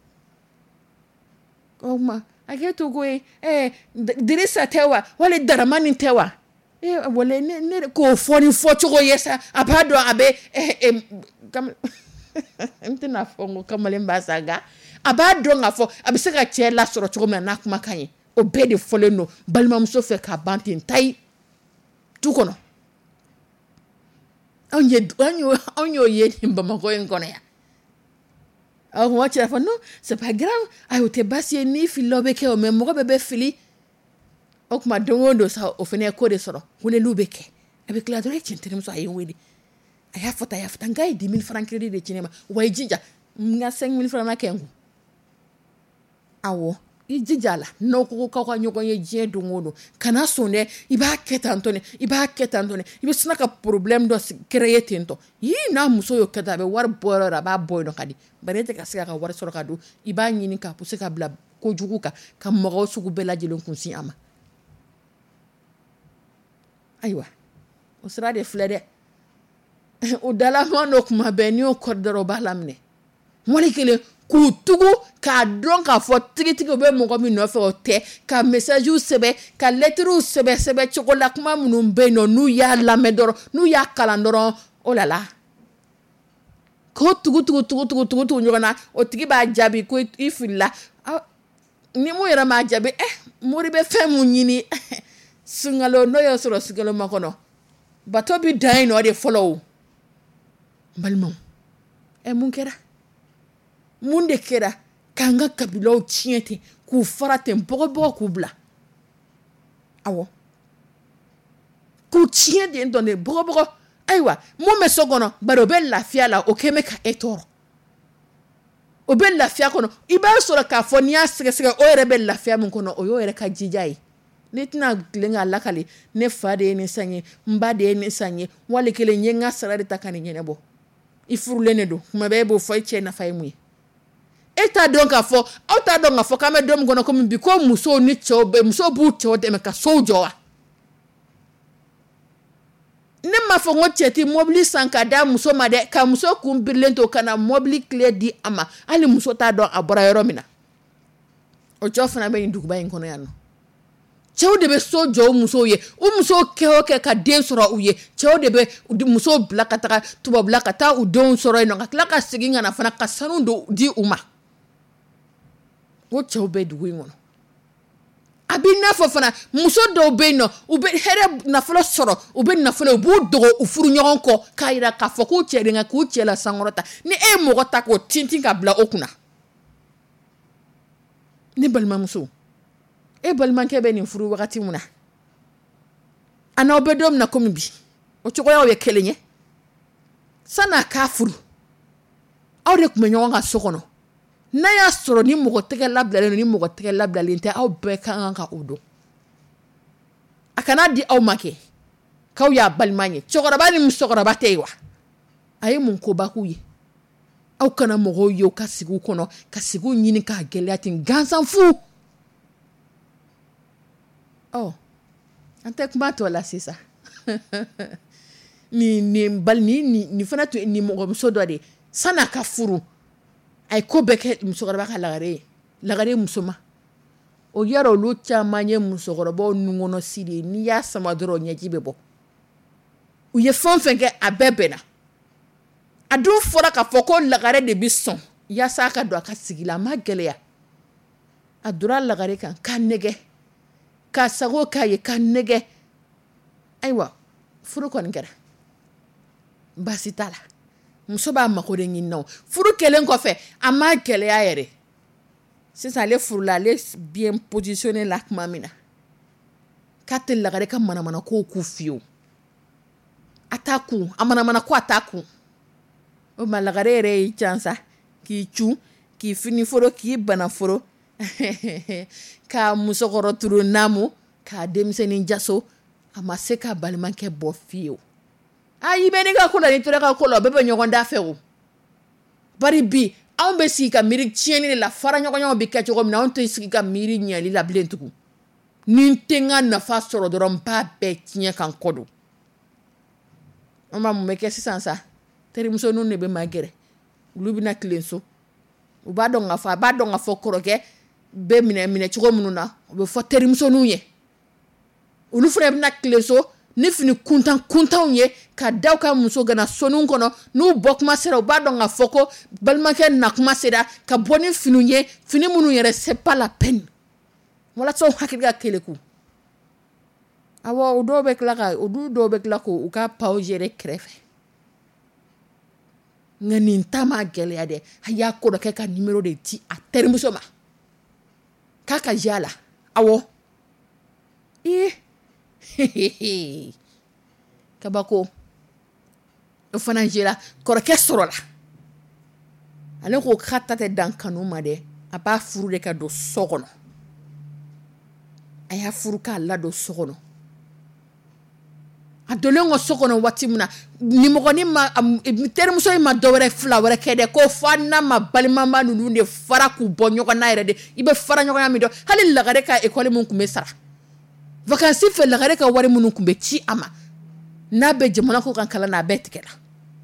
[SPEAKER 2] okuma aketo go eh dirisa tewa wale daramani tewa eh wale ne ne ko foni focho yesa abado abe eh kam ntina fongo kamale mbasaga abado nga fo abiseka chela soro choma na kuma kanye obede foleno balma mso fe ka bantin tai tukono onye onyo onyo ye mbama ko ngona ya aw mo tira fa non c'est pas grave ay te basi ni filobe ke o me mo bebe fili ok ma dongondo sa o fene ko de soro hune lubeke avec la direct internet so ay wedi ay fota ya fota ngai dix mille francs crédit de cinéma way jinja nga cinq mille francs na kengu awo i jijala no ko ka ka nyogon ye je dongodo kana sonde i ba ketantone i ba ketantone i be sina ka problem do créer tento yi na muso yo keta be war borora ba boy no kadi barete ka sika ka war soro kadu i ba nyini ka puse ka bla ko jugu ka ka mogo sugu bela jelon kunsi ama aywa o sera de flede o dala mano kuma be ni o kordoro balamne moni kele ku tugu ka don ka fo tigi tigi be mo mi no fe o te ka message u sebe ka lettre u sebe sebe chokola kuma munun be no nu ya la medoro nu ya kalandoro oh la la ko tugu tugu tugu tugu tugu tugu nyona o tigi ba jabi ko ifilla ni mo yera ma jabi eh mori be fe mu nyini sungalo no yo soro sugalo makono bato bi dai no de follow balmon e mun kera mun de kera kanga kabilo chiete ku farate bogo bogo ku bla awo ku chiete ndone bogo bogo aywa mo me sogono baro be lafia la o keme ka etoro o be lafia kono iba soro ka fonia sege sege o ere be lafia mun kono o yo ere ka jijai nitina glenga lakali ne fade ni sanye mbade ni sanye wale kele nyenga sarade takani nyenebo ifurule ne do kuma be bo fo che na fay mu eta donc afo auta donc afo kame dom gono ko bi ko muso ni chobe muso bu chode me ka sojo wa ne ma fo ngocheti mobili sanka da muso ma de ka muso kumbirlento kana mobili clé di ama ali muso ta do abora yoromina o chofna be ndugu bayin kono yanno chew de be sojo muso ye o muso ke o ke ka den soro uye chew de be muso blakata tuba blakata u don soro no ka ka siginga na fana ka sanu do di uma o chew be dugu ngono abina fo fana muso do be no u be here na folo soro u be na folo bu dogo u furu nyon ko kaira ka fo ku chere nga ku chela sangorota ni e mo ko ta ko tintin ka bla okuna ni balma muso e balman ke be ni furu wakati muna ana obedom na komi bi o choko ya we kelenye sana ka furu awre kuma nyonga sokono na ya soro ni mogo tege labla ni mogo tege labla linte aw be kan ka odo akana di aw make kaw ya balmanye chokora bani musokora batewa ayi mun ko bakuye aw kana mogo yo kasigu kono kasigu nyini ka geliatin gansan fu oh ante kuma to la sisa ni ni bal ni ni fana to ni mogo muso do de sana ka furu ay ko beke musokora ka lagare lagare musoma o yaro lu chamanye musokora bo nungono sidi ni ya sama doro nyajibe bo u ye fonfenke abebena adu fora ka foko lagare de bison ya saka do ka sigila mageleya adura lagare kan kanege ka sago kaye kanege aywa furu kon ngara basitala muso ba makore nyinno furu kelen ko fe ama kele ayere c'est ça les furu la les bien positionner la mamina katel la gare kam mana mana ko ku fiyo ataku amana mana ko ataku o malagare re chansa ki chu ki fini foro ki bana foro ka muso goro turu namu ka demseni jaso ama se ka balman ke bo fiyo ayi beni ka kola ni tora ka kola bebe nyogon da fewo bari bi on be si ka miri tieni la fara nyogon nyogon bi ka chogo na on to si ka miri nyali la blentuku nin tenga na fa soro doron pa be tinya kan kodo mama me ke sisansa teri muso non ne be magere lubina klenso u ba don afa ba don afo koroke be mine mine chogo mununa be fo teri muso nuye ulu fure na klenso ni fini kuntan kuntan ye ka daw ka muso gana sonun kono nu bokma sera ba don afoko balmake na kuma sera ka boni finu ye fini munu yere c'est pas la peine wala so hakika keleku awa udo be klaka udu do be klako uka paujere krefe ngani ntama gele ade haya ko do ke ka numero de ti a termuso ma kaka jala awo eh kabako o fana jela korke sorola ale ko khata te dan kanu ma de a ba furu de ka do sokono aya furu ka la do sokono a dolen go sokono wati muna ni mo ni ma termuso ma do were fla were kede ko fanna ma balima ma nunu ne fara ku bonyo ko na ire de ibe fara nyogo yami do halil la gare ka école mun ku mesara vacances fe la gare ka wari mun ku be ci ama na be jamana ko kan kala na betkela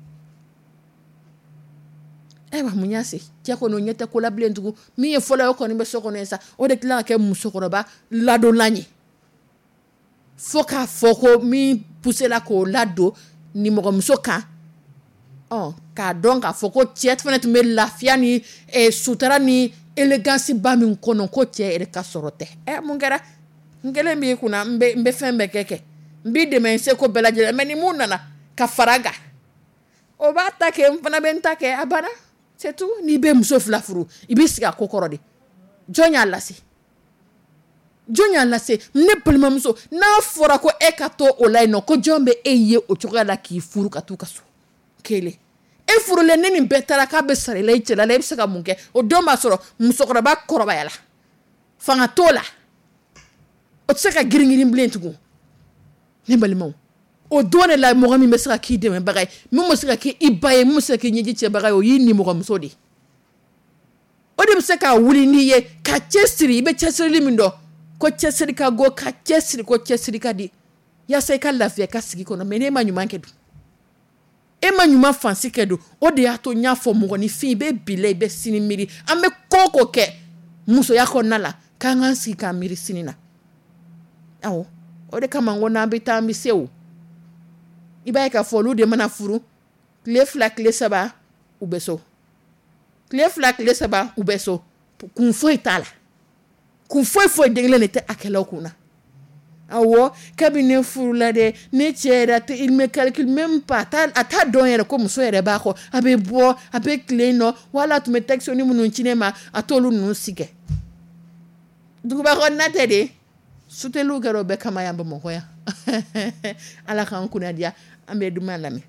[SPEAKER 2] ewa munyasi tiako no nyete ko la blendugu mi e fola ko ni be sokono esa o de kla ke musokoro ba lado lani foka foko mi pousser la ko lado ni mo musoka oh ka donc a foko tiet fene to me lafia ni e sutara ni elegance ba mi kono ko tie e ka sorote e mungera ngele mi kuna mbe mbe fembe keke mbi de men se ko belaje meni munana ka faraga o ba ta ke mfana benta ke abana c'est tout ni be muso fla furu ibisiga kokoro de jonya lasi jonya lasi ne pelma muso na fora ko e ka to olai no ko jombe eye o choga la ki furu ka tu kaso kele e furu le neni betara ka be sare le chela le bisaka munke o do ma soro muso ko ba koroba yala fanga tola o tsaka giringiri blentugo ne balimo o done la mo mi mesaka ki de men bagay mo mo saka ki ibaye mo saka ki nyeji che bagay o yini mo ko sodi o de saka wuli ni ye ka chesiri be chesiri mindo ko chesiri ka go ka chesiri ko chesiri ka di ya sai ka lafiya ka sigi kono mene ma nyuma kedu e ma nyuma fansi kedu o de ato nya fo mo ni fi be bile be sini miri ame koko ke muso yako nala ka ngansi ka miri sinina awo o de kama ngona bita mi sewu ibaye ka folu de mana furu kle fla kle saba ubeso kle fla kle saba ubeso kun foi tala kun foi foi dengle ne te akela kuna awo kabine furu la de ne chera te il me calcule même pas ta ata don yere ko muso yere ba ko abe bo abe kle no wala tu me texte ni munu chinema atolu nu sige dugu ba ko na te de sutelu garo be kama yamba mo hoya ala kan kuna dia ambe du malami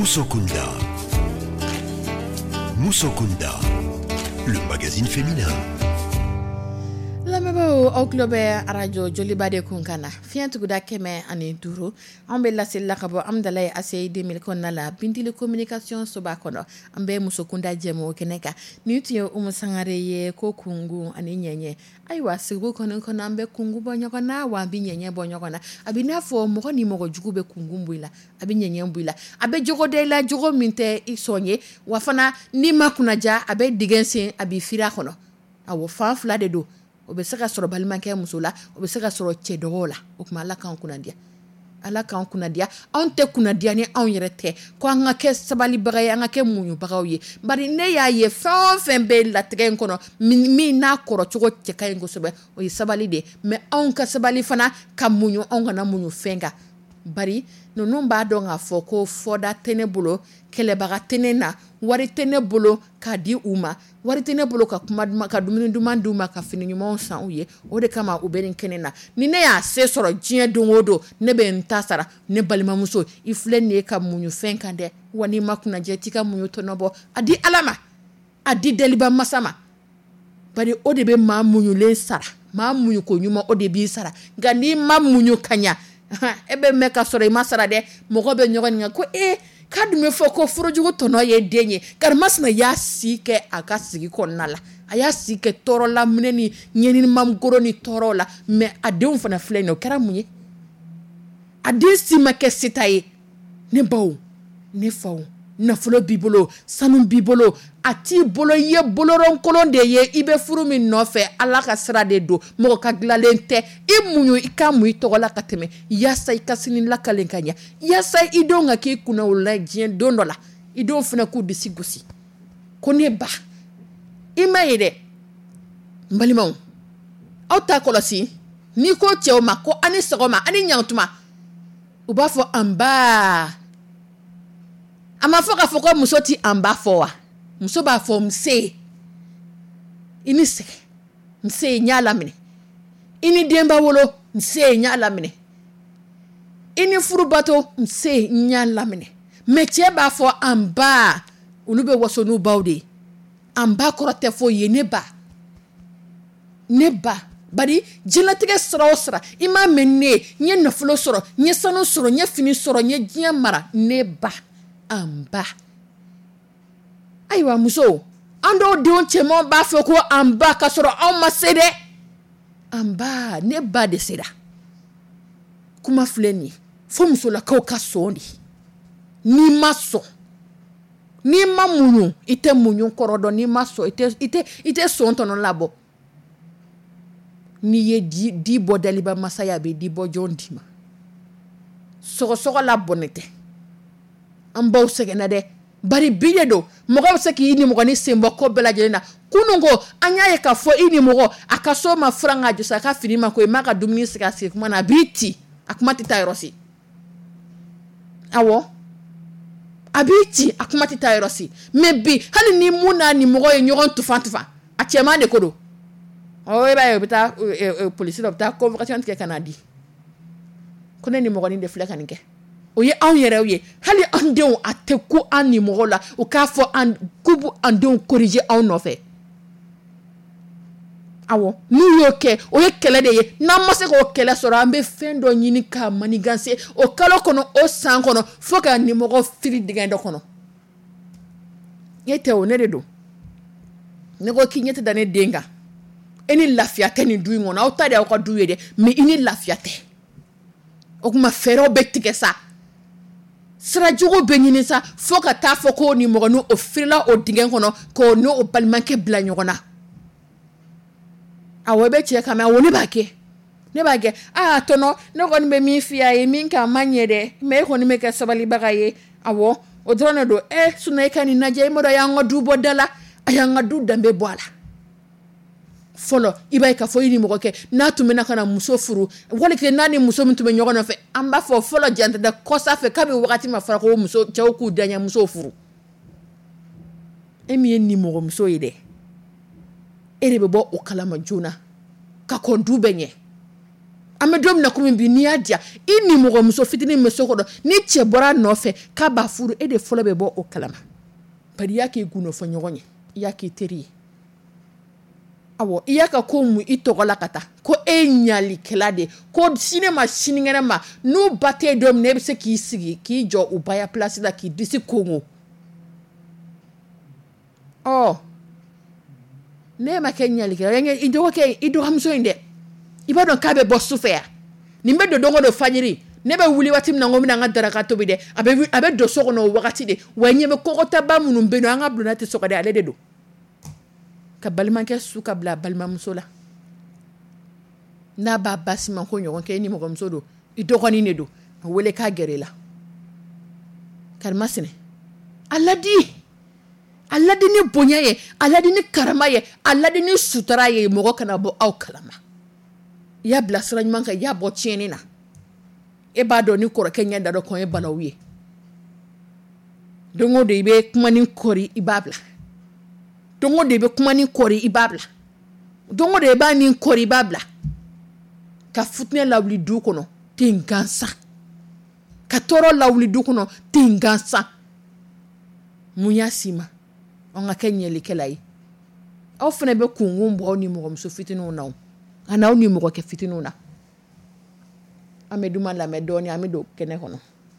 [SPEAKER 1] Musokunda. Musokunda, le magazine féminin.
[SPEAKER 2] Lamɛbaaw aw tulo bɛ arajo joliba de kun kana fiɲɛtuguda kɛmɛ ani duuru an bɛ laseli la ka bɔ Amdalaye Aseyi deux mille kɔnɔna la Bintili communication soba kɔnɔ an bɛ musokunda jɛmu kɛnɛ kan ni tun ye Umu Sangare ye ko kungu ani ɲɛɲɛ ayiwa sigibu kɔnɔ kɔnɔ an bɛ kungu bɔ ɲɔgɔn na wa an bɛ ɲɛɲɛ bɔ ɲɔgɔn na a bɛ n'a fɔ mɔgɔ ni mɔgɔ jugu bɛ kungu bɔ i la a bɛ ɲɛɲɛ bɔ i la a bɛ jogo da i la jogo min tɛ i sɔn ye wa fana ni ma kunnaja a bɛ digɛn sen a bɛ firi a kɔnɔ awɔ fan fila de don o bɛ se ka sɔrɔ balimakɛ muso la o bɛ se ka sɔrɔ cɛ dɔgɔ la o kuma Ala k'an kunnadiya Ala k'an kunnadiya anw tɛ kunnadiya ni anw yɛrɛ tɛ ko an ka kɛ sabalibaga ye an ka kɛ muɲubagaw ye bari ne y'a ye fɛn o fɛn bɛ latigɛ in kɔnɔ min n'a kɔrɔ cogo cɛ ka ɲi kosɛbɛ o ye sabali de mais anw ka sabali fana ka muɲu anw kana muɲu fɛn kan bari ninnu b'a dɔn k'a fɔ ko fɔda tɛ ne bolo kɛlɛbaga tɛ ne na wari tɛ ne bolo k'a di u ma wari tɛ ne bolo ka kuma ka dumuni duman d'u ma ka fini ɲumanw san u ye o de kama u bɛ nin kɛnɛ na ni ne y'a se sɔrɔ diɲɛ don o don ne bɛ n ta sara ne balimamuso i filɛ nin ye ka muɲu fɛn kan dɛ wa n'i ma kunnajɛ t'i ka muɲu tɔnɔbɔ a di Ala ma a di deliba masa ma bari o de bɛ maa muɲulen sara maa muɲu ko ɲuman o de b'i sara nka n'i ma muɲu ka ɲa e bɛ mɛn ka sɔrɔ i ma sara dɛ mɔgɔ bɛ ɲɔgɔn ɲininka ko e k'a dun bɛ fɔ ko furujugu tɔnɔ ye den ye karimasina y'a si kɛ a ka sigi kɔnɔna la a y'a si kɛ tɔɔrɔ la minɛ ni ɲɛninimagoro ni tɔɔrɔ la mais a denw fana filɛ nin o kɛra mun ye a den si ma kɛ seta ye ne baw ne faw nafolo b'i bolo sanu b'i bolo a t'i bolo i ye bolorɔnkolon de ye i bɛ furu min nɔfɛ Ala ka sira de don mɔgɔ ka dilalen tɛ i muɲu i ka mun i tɔgɔ la ka tɛmɛ yaasa i ka sini lakalen ka ɲɛ yaasa i denw ka k'i kunna o la diɲɛ don dɔ la i denw fana k'u disi gosi ko ne ba i ma ye dɛ n balimaw aw ta kɔlɔsi n'i ko cɛw ma ko ani sɔgɔma ani ɲantuma u b'a fɔ an ba a ma fɔ k'a fɔ ko muso ti an ba fɔ wa muso b'a fɔ nse i ni sɛgɛn nse n y'a laminɛ i ni denba wolo nse n y'a laminɛ i ni furubato nse n y'a laminɛ mais cɛ b'a fɔ an ba olu bɛ waso n'u baw de ye an ba kɔrɔ tɛ foyi ye ne ba ne ba bari jɛnatigɛ sira o sira i m'a mɛn ne n ye nafolo sɔrɔ n ye sanu sɔrɔ n ye fini sɔrɔ n ye diɲɛ mara ne ba an ba ayiwa muso an dɔw denw cɛmanw b'a fɔ ko an ba ka sɔrɔ anw ma se dɛ an ba ne ba de sera kuma filɛ nin ye fo musolakaw ka sɔn de n'i ma sɔn n'i ma muɲu i tɛ muɲu kɔrɔ dɔn n'i ma sɔn i tɛ i tɛ i tɛ sɔn tɔnɔ labɔ n'i ye di di bɔ daliba masaya a bɛ di bɔ jɔn d'i ma sɔgɔsɔgɔ la bɔnɛ tɛ an baw sɛgɛnna dɛ bari bi de don mɔgɔ bɛ se k'i nimɔgɔ ni senbɔ ko bɛɛ lajɛlen na kunun ko an y'a ye k'a fɔ i nimɔgɔ a ka so ma furan k'a jɔsi a ka fini ma ko i m'a ka dumuni sigi a sigi kuma na a b'i ci a kuma tɛ taa yɔrɔ si awɔ a b'i ci a kuma tɛ taa yɔrɔ si mais bi hali ni mun n'a nimɔgɔ ye ɲɔgɔn tufan tufan a cɛman de ko don ɔ i b'a ye o bɛ taa polisi la o bɛ taa convocation tigɛ ka n'a di ko ne nimɔgɔnin de filɛ ka nin kɛ o ye anw yɛrɛw ye hali an denw a tɛ ko an nimɔgɔ la o k'a fɔ an k'u b'u an denw corriger anw nɔfɛ awɔ n'u y'o kɛ o ye kɛlɛ de ye n'an ma se k'o kɛlɛ sɔrɔ an bɛ fɛn dɔ ɲini k'a maniganse o kalo kɔnɔ o san kɔnɔ fo ka nimɔgɔ fili dingɛ dɔ kɔnɔ e tɛ o ne de don ne ko k'i ɲɛ tɛ da ne den kan e ni lafiya tɛ nin du in kɔnɔ aw ta de y'aw ka du ye dɛ mais i ni lafiya tɛ o kuma fɛɛrɛw bɛ tigɛ sa sirajugu bɛ ɲini sa fo ka taa fɔ ko nimɔgɔ n'o firila o dingɛ kɔnɔ k'o n'o balimakɛ bila ɲɔgɔn na awɔ i bɛ cɛ kan mɛ awɔ ne b'a kɛ ne b'a kɛ aa tɔnɔ ne kɔni bɛ min f'i ye min k'a ma ɲɛ dɛ mais e kɔni bɛ kɛ sabalibaga ye awɔ o dɔrɔn de don ɛ sinɔn e ka nin lajɛ i m'a dɔn a y'an ka du bɔ da la a y'an ka du danbe bɔ a la fɔlɔ i b'a ye k'a fɔ i nimɔgɔ kɛ n'a tun bɛna ka na muso furu wali kɛ n'a ni muso min tun bɛ ɲɔgɔn nɔfɛ an b'a fɔ fɔlɔ jantɛ kɔsa fɛ k'a bɛ wagati ma fara ko muso cɛw k'u daɲɛ musow furu e min ye nimɔgɔ muso ye dɛ e de bɛ bɔ o kalama joona ka kɔn du bɛ ɲɛ ame dom na ko min bi ni adia ini mo go muso fitini meso ko do ni che bora no fe ka ba furu e de folo be bo o kalama bari yake guno fo nyogonye yake teri awo iyaka ko mu itogola kata ko e nyali kelade ko sinema siningere ma no bate dom ne be se ki sigi ki jo ubaya place da ki disi kongo oh ne ma ke nyali kelade ido ke ido hamso inde ibadon kabe bosu fea nimbe do dongo do fanyiri nebe wuli watim na ngomi na ngadara ka tobi de abe abe do soko no wakati de wenye be kokota ba munum be no anga blunati soko de ale de do ka balman ke suka bla balma musola na ba basima ko nyon ke ni mo gomso do ido ko ni ne do wele ka gerela kalmasine aladi aladi ni bonyaye aladi ni karamaye aladi ni sutaraye mo ko kana bo aw kalama ya bla sra nyman ka ya bo tieni na e ba do ni ko kenya da do ko e balawiye dongo de be kuma ni kori ibabla dongo de be kuma ni kori ibabla dongo de ba ni kori ibabla ka futne lawli du kono tingansa ka toro lawli du kono tingansa munyasima onga kenye likelai aw fene be kungumbo ni mo so fitinu na ana oni mo ke fitinu na ameduma la medoni amedo kene hono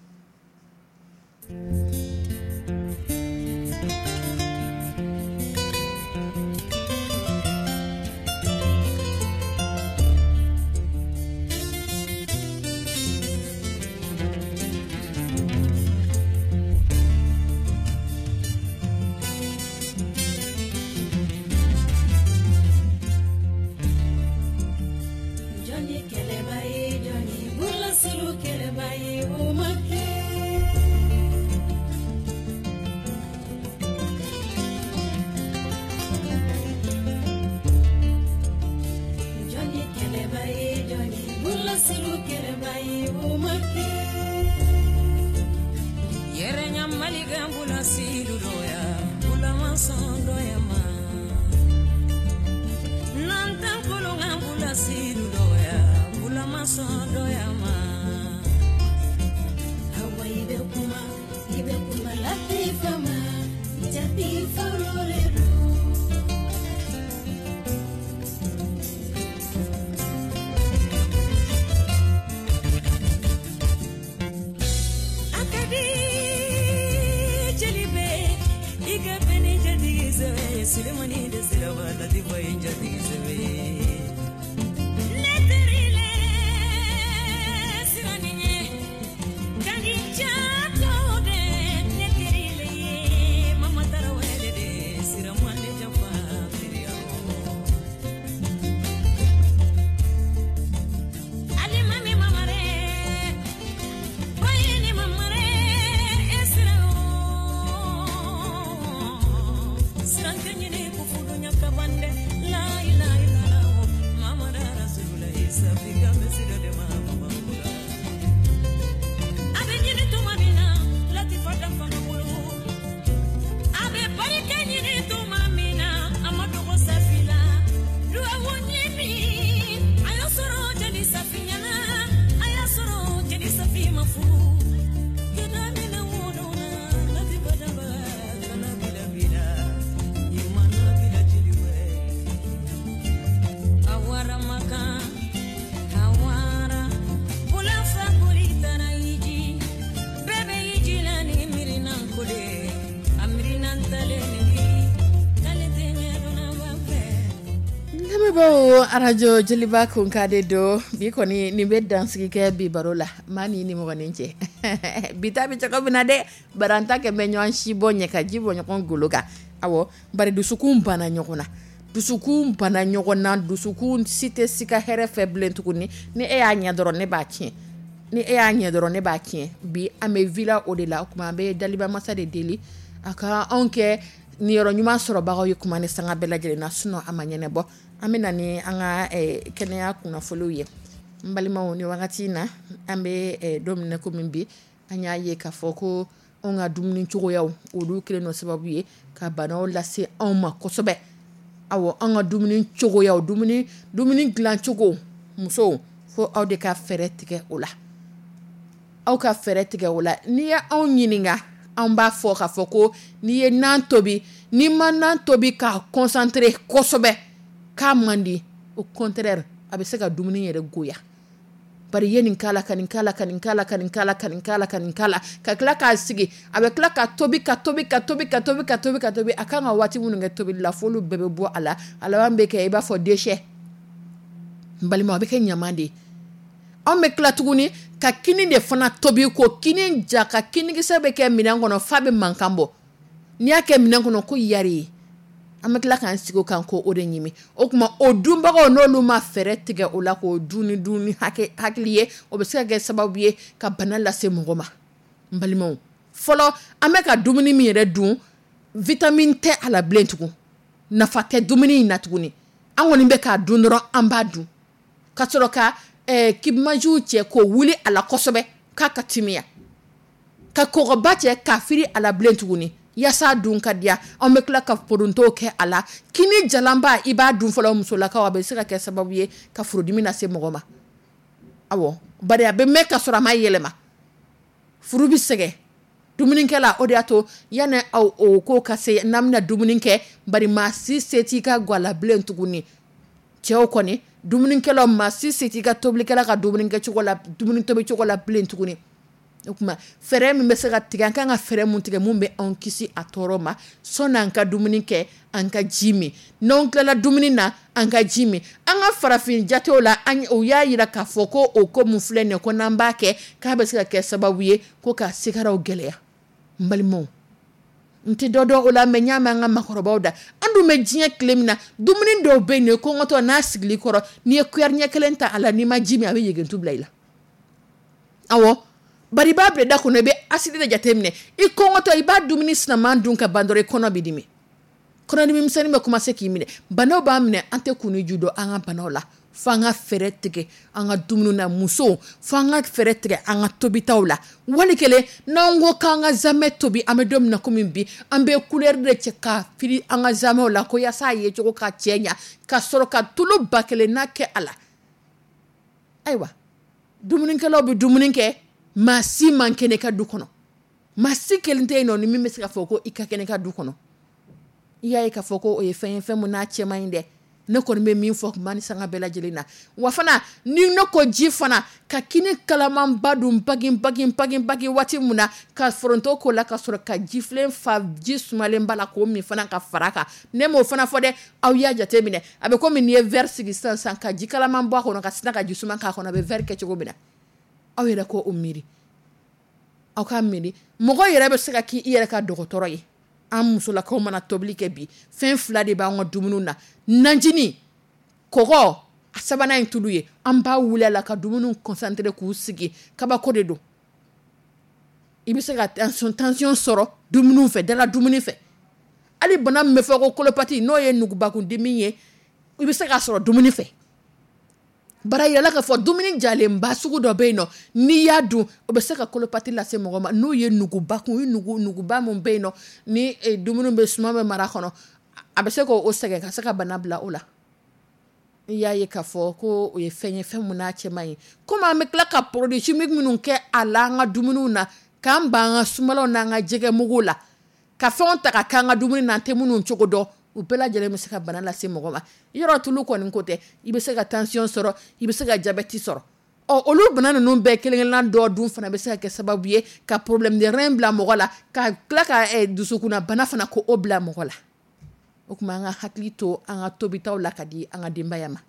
[SPEAKER 2] arajo jeliba kun kade do bi ko ni ni be dansi ke bi barola mani ni mo nche bitabi chako binade baranta ke menyo anshi bonye ka jibo nyakon guluga awo bari dusukun bana nyokona dusukun bana nyokona dusukun site sika here faible tukuni ni e anya doro ne ba kin ni e anya doro ne ba kin bi ame villa odela kuma be daliba masa de deli aka onke ni yoro nyuma soro bago yukuma ne sanga bela jele na suno amanyene bo amina ni anga e kenya kuna foluye mbalima woni wakati na ambe e domine ko mimbi anya ye ka foko onga dumni chugo yaw odu kile no sababu ye ka bana la se onma ko sobe awo anga dumni chugo yaw dumni dumni glan chugo muso fo aw de ka fɛrɛ tigɛ o la aw ka fɛrɛ tigɛ o la n'i ye anw ɲininka an b'a fɔ k'a fɔ ko n'i ye nan tobi n'i ma nan tobi k'a concentré kosɛbɛ k'a man di au contraire a bɛ se ka dumuni yɛrɛ goya bari ye nin kala ka nin kala ka nin kala ka nin kala ka nin kala ka nin kala ka tila k'a sigi a bɛ tila ka tobi ka tobi ka tobi ka tobi ka tobi ka tobi a kan ka waati minnu kɛ tobili la f'olu bɛɛ bɛ bɔ a la a laban bɛ kɛ i b'a fɔ déchet n balima a bɛ kɛ ɲaman de ye anw bɛ tila tuguni ka kini de fana tobi ko kini ja ka kinikisɛ bɛ kɛ minɛn kɔnɔ f'a bɛ mankan bɔ n'i y'a kɛ minɛn kɔnɔ ko yari ye an bɛ tila k'an sigi o kan ko o de ɲimi o tuma o dunbagaw n'olu ma fɛrɛ tigɛ o la k'o dun ni dun ni hakili ye o bɛ se ka kɛ sababu ye ka bana lase mɔgɔ ma n balimaw fɔlɔ an bɛ ka dumuni min yɛrɛ dun vitamine tɛ a la bilen tugun nafa tɛ dumuni in na tuguni an kɔni bɛ k'a dun dɔrɔn an b'a dun ka sɔrɔ ka eh, kibimajiw cɛ k'o wuli a la kosɛbɛ k'a ka timiya ka kɔgɔba cɛ k'a firi a la bilen tuguni yasa dun ka diya an bɛ tila ka poronto kɛ a la kini jalanba i b'a dun fɔlɔ musolakaw a bɛ se ka kɛ sababu ye ka furudimi lase mɔgɔ ma awɔ bari a bɛ mɛn ka sɔrɔ a ma yɛlɛma furu bi sɛgɛ dumunikɛla o de y'a to yanni aw o ko ka se n'an bɛna dumuni kɛ bari maa si se t'i ka ga la bilen tuguni cɛw kɔni dumunikɛlaw maa si se t'i ka tobilikɛla ka dumuni kɛ cogo la dumuni tobi cogo la bilen tuguni o kuma fɛrɛ min bɛ se ka tigɛ an kan ka fɛrɛ mun tigɛ mun bɛ anw kisi a tɔɔrɔ ma sɔnni an ka dumuni kɛ an ka ji min n'anw tilala dumuni na an ka ji min an ka farafin jatew la an o y'a yira k'a fɔ ko o ko mun filɛ nin ye ko n'an b'a kɛ k'a bɛ se ka kɛ sababu ye ko ka sigaraw gɛlɛya n balimaw n tɛ dɔ dɔn o la mɛ n y'a mɛn an ka makɔrɔbaw da an dun bɛ diɲɛ tile min na dumuni dɔw bɛ yen nɔ kɔngɔtɔ n'a sigili kɔrɔ n'i ye kuyari ɲɛ kelen ta a la n'i ma ji min a bɛ yegentu bila i la awɔ bari b'a bila da kɔnɔ i bɛ asidi de jateminɛ i kɔngɔtɔ i b'a dumuni sinaman dun ka ban dɔrɔn i kɔnɔ bɛ dimi kɔnɔdimi misɛnnin bɛ commencer k'i minɛ banaw b'an minɛ an tɛ kunu ju dɔn an ka banaw la f'an ka fɛrɛ tigɛ an ka dumuni na musow f'an ka fɛrɛ tigɛ an ka tobitaw la wali kelen n'an ko k'an ka zamɛ tobi an bɛ don min na komi bi an bɛ couleur de cɛ ka firi an ka zamɛw la ko yasa a ye cogo ka cɛ ɲa ka sɔrɔ ka tulu ba kelen na kɛ a la ayiwa dumunikɛlaw bɛ dumuni kɛ maa si man kɛnɛ ka du kɔnɔ maa si kelen tɛ yen nɔ ni min bɛ se ka fɔ ko i ka kɛnɛ ka du kɔnɔ i y'a ye k'a fɔ ko o ye fɛn ye fɛn mun n'a cɛman ɲi dɛ ne kɔni bɛ min fɔ kuma ni sanga bɛɛ lajɛlen na wa fana ni ne ko ji fana ka kini kalamanba dun bagi bagi bagi bagi waati mun na ka foronto k'o la ka sɔrɔ ka ji filen fa ji sumalen ba la k'o min fana ka fara kan ne m'o fana fɔ dɛ aw y'a jate minɛ a bɛ komi n'i ye verre sigi sisan sisan ka ji kalaman bɔ a kɔnɔ ka sina ka ji suman k'a kɔnɔ a bɛ verre kɛ cogo min na aw yɛrɛ ko o miiri aw ka miiri mɔgɔ yɛrɛ bɛ se ka k'i yɛrɛ ka dɔgɔtɔrɔ ye an musolakaw mana tobili kɛ bi fɛn fila de b'an ka dumuniw na najini kɔgɔ a sabanan ye tulu ye an b'a wuli a la ka dumuniw concentré k'u sigi kabako de don i bɛ se ka tension tension sɔrɔ dumuniw fɛ dala dumuni fɛ hali bana min bɛ fɔ ko kolopati n'o ye nugubakundimi ye i bɛ se k'a sɔrɔ dumuni fɛ bara yɛrɛ k'a fɔ dumuni jalenba sugu dɔ bɛ yen nɔ n'i y'a dun o bɛ se ka kolopati lase mɔgɔ ma n'o ye nugubakun ye nugu nuguba mun bɛ yen nɔ ni dumuni bɛ suma bɛ mara kɔnɔ a bɛ se k'o sɛgɛn ka se ka bana bila o la i y'a ye k'a fɔ ko o ye fɛn ye fɛn mun n'a cɛman ye komi an bɛ tila ka produit chimique minnu kɛ a la an ka dumuniw na k'an ban an ka sumalaw n'an ka jɛgɛ muguw la ka fɛnw ta ka k'an ka dumuni na an tɛ minnu cogo dɔn u bɛɛ lajɛlen bɛ se ka bana lase mɔgɔ ma yɔrɔ tulu kɔni ko tɛ i bɛ se ka tension sɔrɔ i bɛ se ka diabète sɔrɔ ɔ olu bana ninnu bɛɛ kelen-kelenna dɔ dun fana bɛ se ka kɛ sababu ye ka problème de rein bila mɔgɔ la ka tila ka dusukunna bana fana ko o bila mɔgɔ la o tuma an ka hakili to an ka tobitaw la ka di an ka denbaya ma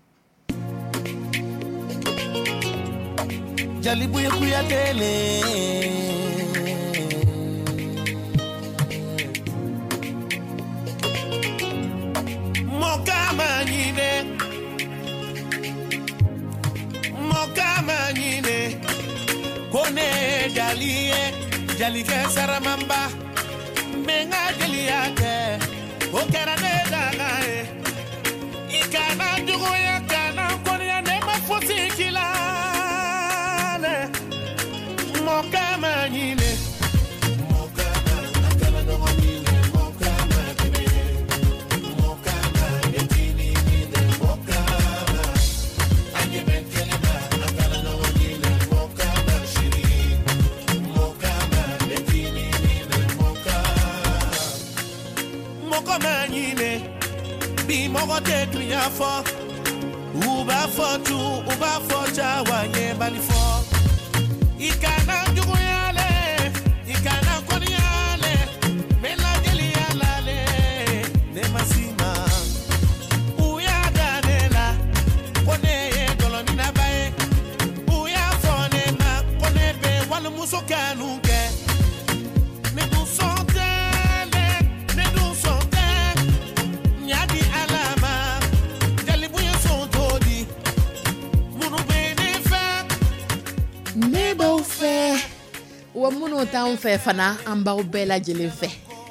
[SPEAKER 3] Jalibuye kuyatele Mokama nyine Mokama nyine Kone jaliye Jalike saramamba Menga jaliyake Okera ne dagae Ikana jugoya kana Konya nema fosi kilane Mokama nyine Mokama bi mogo te dunya fo uba fo tu uba fo cha wanye bali fo ikana jugu yale ikana koni yale mela jeli yale ne masima uya danela kone doloni na bae uya fo ne ma kone be wal musokanu ke ne du sonte ne du sonte nyadi alama jali buye sontodi munu be ne fa
[SPEAKER 2] ne ba fe wa munu ta on fe fana amba bela jele fe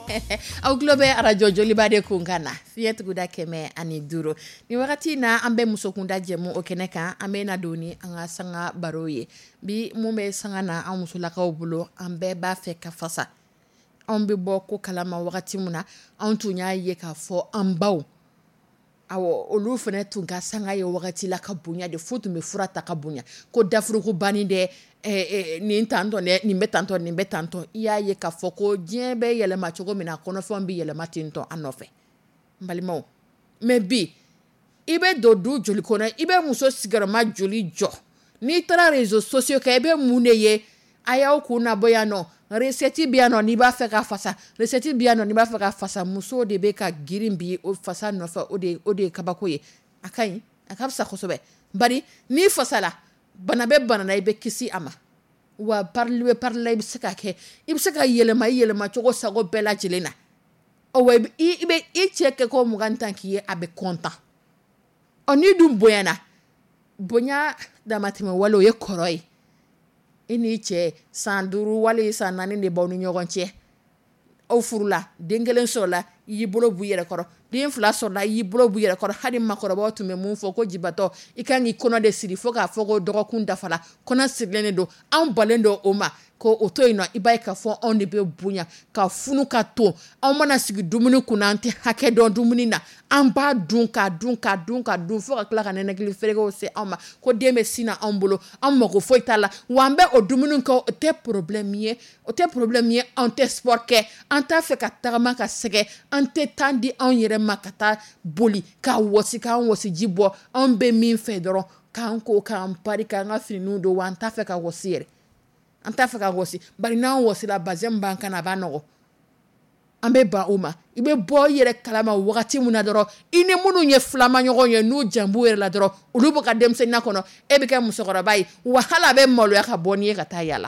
[SPEAKER 2] au globe radio joli bade kungana fiet guda keme ani duro ni wakati na ambe musokunda jemu okeneka ambe na doni anga sanga baroye bi mumbe sanga na amusulaka obulo ambe ba fe kafasa ambe boko kalama wakati muna antunya ye ka fo ambao awo olu fene tunga sanga ye wakati la kabunya de futu me furata kabunya ko dafuru ko bani de eh, eh, ni tanto ne ni betanto ni betanto iya ye ka foko jembe yele machogo mina kono fombi yele matinto anofe mbalimo mebi ibe dodu joli kono ibe muso sigarama joli jo ni tra réseaux sociaux ka ibe muneye aya ku na boyano reseti biano ni ba fe ka fasa reseti biano ni ba fe ka fasa muso de be ka girimbi o fasa no fa ode ode kabakoye akai akabsa khosobe bari ni fasala banabe banana ibe kisi ama wa parle parle ibe saka ke ibe saka yelema yelema chogo sago bela jelena o we ibe i cheke ko mugantanki abe content oni dum boyana bonya da matime walo ye koroi ini che sanduru wali sanani ne bawnu nyogonche o furula dengelen sola yi bolo buyere koro den fla sola yi bolo buyere koro hadi makoro ba tume mun fo ko jibato ikangi kono de siri fo ka fo ko dogo kunda fala kono sirlene do an balendo oma ko otoino ibai ka fo on de be bunya ka funu ka to an mana sigi dumuni kunante hake don dumuni na an ba dun ka dun ka dun ka dun fo ka kla ka nenegli ferego se ama ko deme sina an bolo an mako fo itala wambe o dumuni ko te problème ye o te problème ye an te sport ke an ta fe ka tagama ka sege an te tandi an yere makata boli ka wosi ka wosi jibo an be min fe doro kan ko kan pari ka nga finu do wan ta fe ka wosire anta faka gosi bari na wosi la bazem banka na banogo ambe ba uma ibe bo yere kalama wakati muna doro ini munu nye flama nyogo nye nu jambu yere la doro ulubu ka demse na kono ebe ka musokora bai wahala be molo ya ka boni ka tayala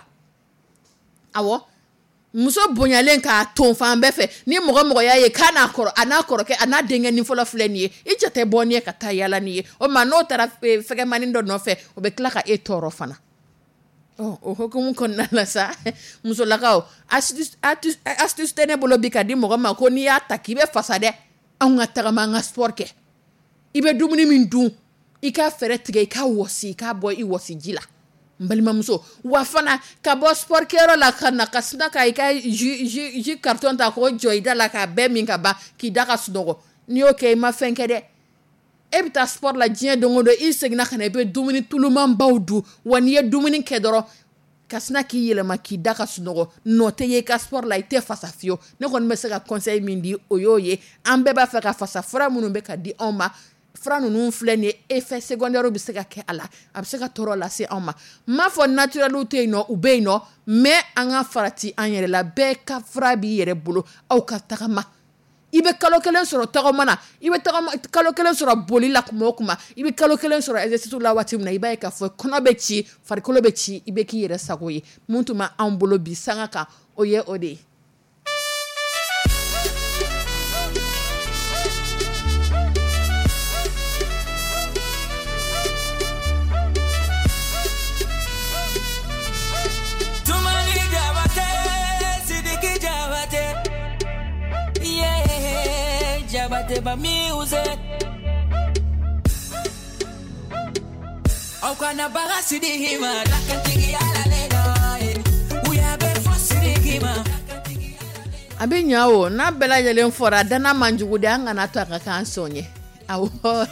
[SPEAKER 2] awo muso bonyalen ka ton fa ambe fe ni mogo mogo ya ye kana koro ana koro ke ana denge ni fola fleni e jete boni ka tayala ni o mano tara fege manindo no fe o be klaka e toro fana. Oh, oh, hukumu konna la sa muso lakao astus astus astus tene bolo bika di mo ma ko ni ataki be fasade an ataka manga sport ke ibe dumuni min du ika fere tige ka wosi ka boy i wosi jila mbali mamso wa fana ka bo sport ke ro la kana kasna ka ika ji ji ji carton ta ko joida la ka be min ka ba ki daka sudogo ni okay ma fenke de ebita sport la jien dongo do isegna kana be dumuni tuluman bawdu wani ye dumuni kedoro kasna ki yele ma ki daka sunogo note ye ka sport la ite fasa fio ne kon me se ka conseil mindi oyoye ambe ba fa ka fasa fra munu be ka di oma fra nunu fleni effet secondaire bi se ka ke ala ab se ka toro la se oma ma fo naturalité no ube no me anga farati anyere la be ka fra bi yere bolo au ka takama ibe kalo kelen soro tagomana ibe tagama kalo kelen soro boli la kuma kuma ibe kalo kelen soro exercice la wati mna ibe ka fo kono be ci far kolo be ci ibe ki yere sagoyi muntuma ambolo bi sanga ka oye ode
[SPEAKER 4] Ba music au kana bagasi di hima lakantigi ala leno we have been forcing hima
[SPEAKER 2] abinyao na bela yelen fora dana manjugu de anga na to aka kan sonye awo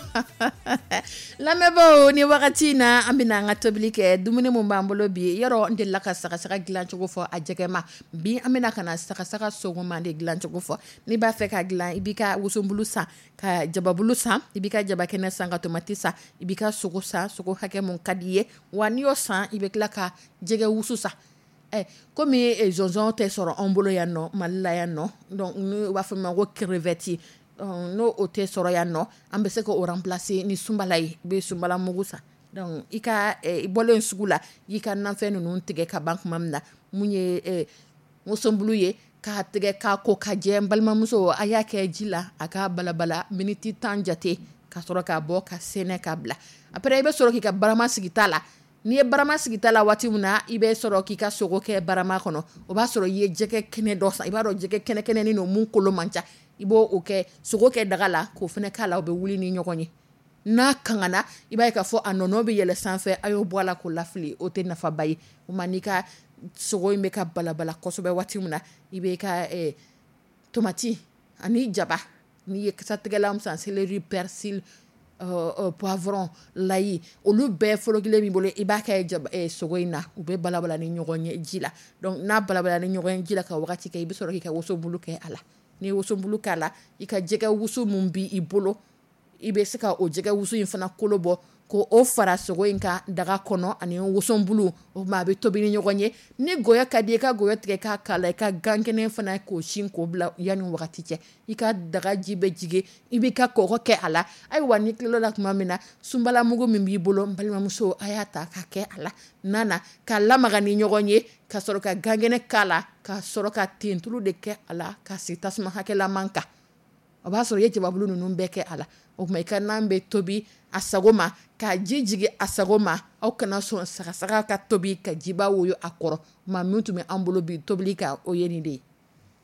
[SPEAKER 2] lamɛbaaw ni wagati na an bɛna an ka tobili kɛ dumuni mun b'an bolo bi yɔrɔ n delila ka sagasaga dilan cogo fɔ a jɛgɛma bi an bɛna ka na sagasaga sogoma de dilan cogo fɔ n'i b'a fɛ ka dilan i b'i ka wosobulu san ka jababulu san i b'i ka jabakɛnɛ san ka tomati san i b'i ka sogo san sogo hakɛ mun ka di ye wa n'i y'o san i bɛ tila ka jɛgɛ wusu san Eh, komi eh, zonzon tɛ sɔrɔ an bolo yan nɔ Mali la yan nɔ donc n'u b'a fɔ ma ko crevette uh, n'o o tɛ sɔrɔ yan nɔ an bɛ se k'o remplacer ni sunbala ye i bɛ sunbala mugu san donc i ka eh, i bɔlen sugu la i ka nanfɛn ninnu tigɛ ka ban tuma min na mun ye eh, wosobulu ye k'a tigɛ k'a ko ka jɛ n balimamuso a y'a kɛ ji la a ka balabala miniti tan jate ka sɔrɔ k'a bɔ ka sɛnɛ k'a bila après i bɛ sɔrɔ k'i ka barama sigi ta la n'i ye barama sigita la waati min na i bɛ sɔrɔ k'i ka sogo kɛ barama kɔnɔ o b'a sɔrɔ i ye jɛgɛ kɛnɛ dɔ san i b'a dɔn jɛgɛ kɛnɛ kɛnɛnin don mun kolo man ca i b'o o kɛ sogo kɛ daga la k'o fana k'a la o bɛ wuli ni ɲɔgɔn ye n'a kangana i b'a ye k'a fɔ a nɔnɔ bɛ yɛlɛ sanfɛ a y'o bɔ a la k'o lafili o tɛ nafaba ye o ma n'i ka sogo in bɛ ka balabala kosɛbɛ waati min na i bɛ ka eh, tomati ani jaba n'i ye kasatigɛlan san céleri persil Uh, uh, poivron layi olu bɛɛ fɔlɔkile min bolo i b'a kɛ jaba, eh, sogo in na u bɛ balabala ni ɲɔgɔn ye ji la donc n'a balabala ni ɲɔgɔn ye ji la ka wagati kɛ i bɛ sɔrɔ k'i ka wosobulu kɛ a la n'i ye wosobulu k'a la i ka jɛgɛ wusu mun b'i bolo i bɛ se ka o jɛgɛ wusu in fana kolo bɔ ko o fara sogo in ka daga kɔnɔ ani wosobulu o ma a bɛ tobi ni ɲɔgɔn ye ni gɔyɔ ka di i ka gɔyɔ tigɛ k'a k'a la i ka gan kɛnɛ fana k'o sin k'o bila yanni wagati cɛ i ka daga ji bɛ jigin i b'i ka kɔgɔ kɛ a la ayiwa ni tilala la tuma min na sunbala mugu min b'i bolo n balimamuso a y'a ta k'a kɛ a la nana k'a lamaga ni ɲɔgɔn ye ka sɔrɔ ka gan kɛnɛ k'a la ka sɔrɔ ka tentulu de kɛ a la ka sigi tasuma hakɛlaman kan o b'a sɔrɔ i ye jababulu ninnu bɛɛ kɛ a la o tuma i ka nan bɛ tobi a sago ma ka ji jigin a sago ma aw kana sɔn sagasaga ka tobi ka jiba woyo a kɔrɔ maa min tun bɛ an bolo bi tobili ka o ye nin de ye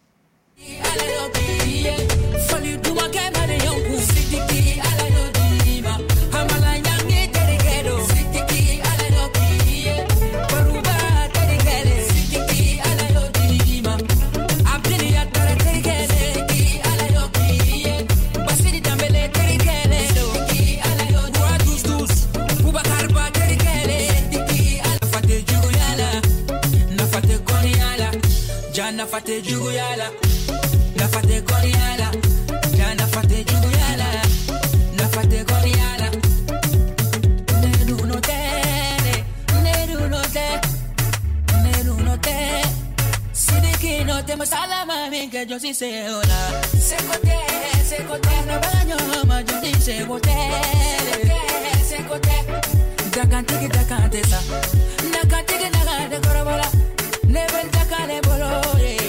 [SPEAKER 4] Nafate juguyala, nafate koriala, ja nafate juguyala, nafate koriala. Neru no te, neru no te, neru no te. Sidiki no te masala mami que yo sí sé hola. Secote, secote, no baño ma yo sí sé bote. Secote, secote. Dakante que dakante sa, dakante que dakante korobola. Never dakane bolo.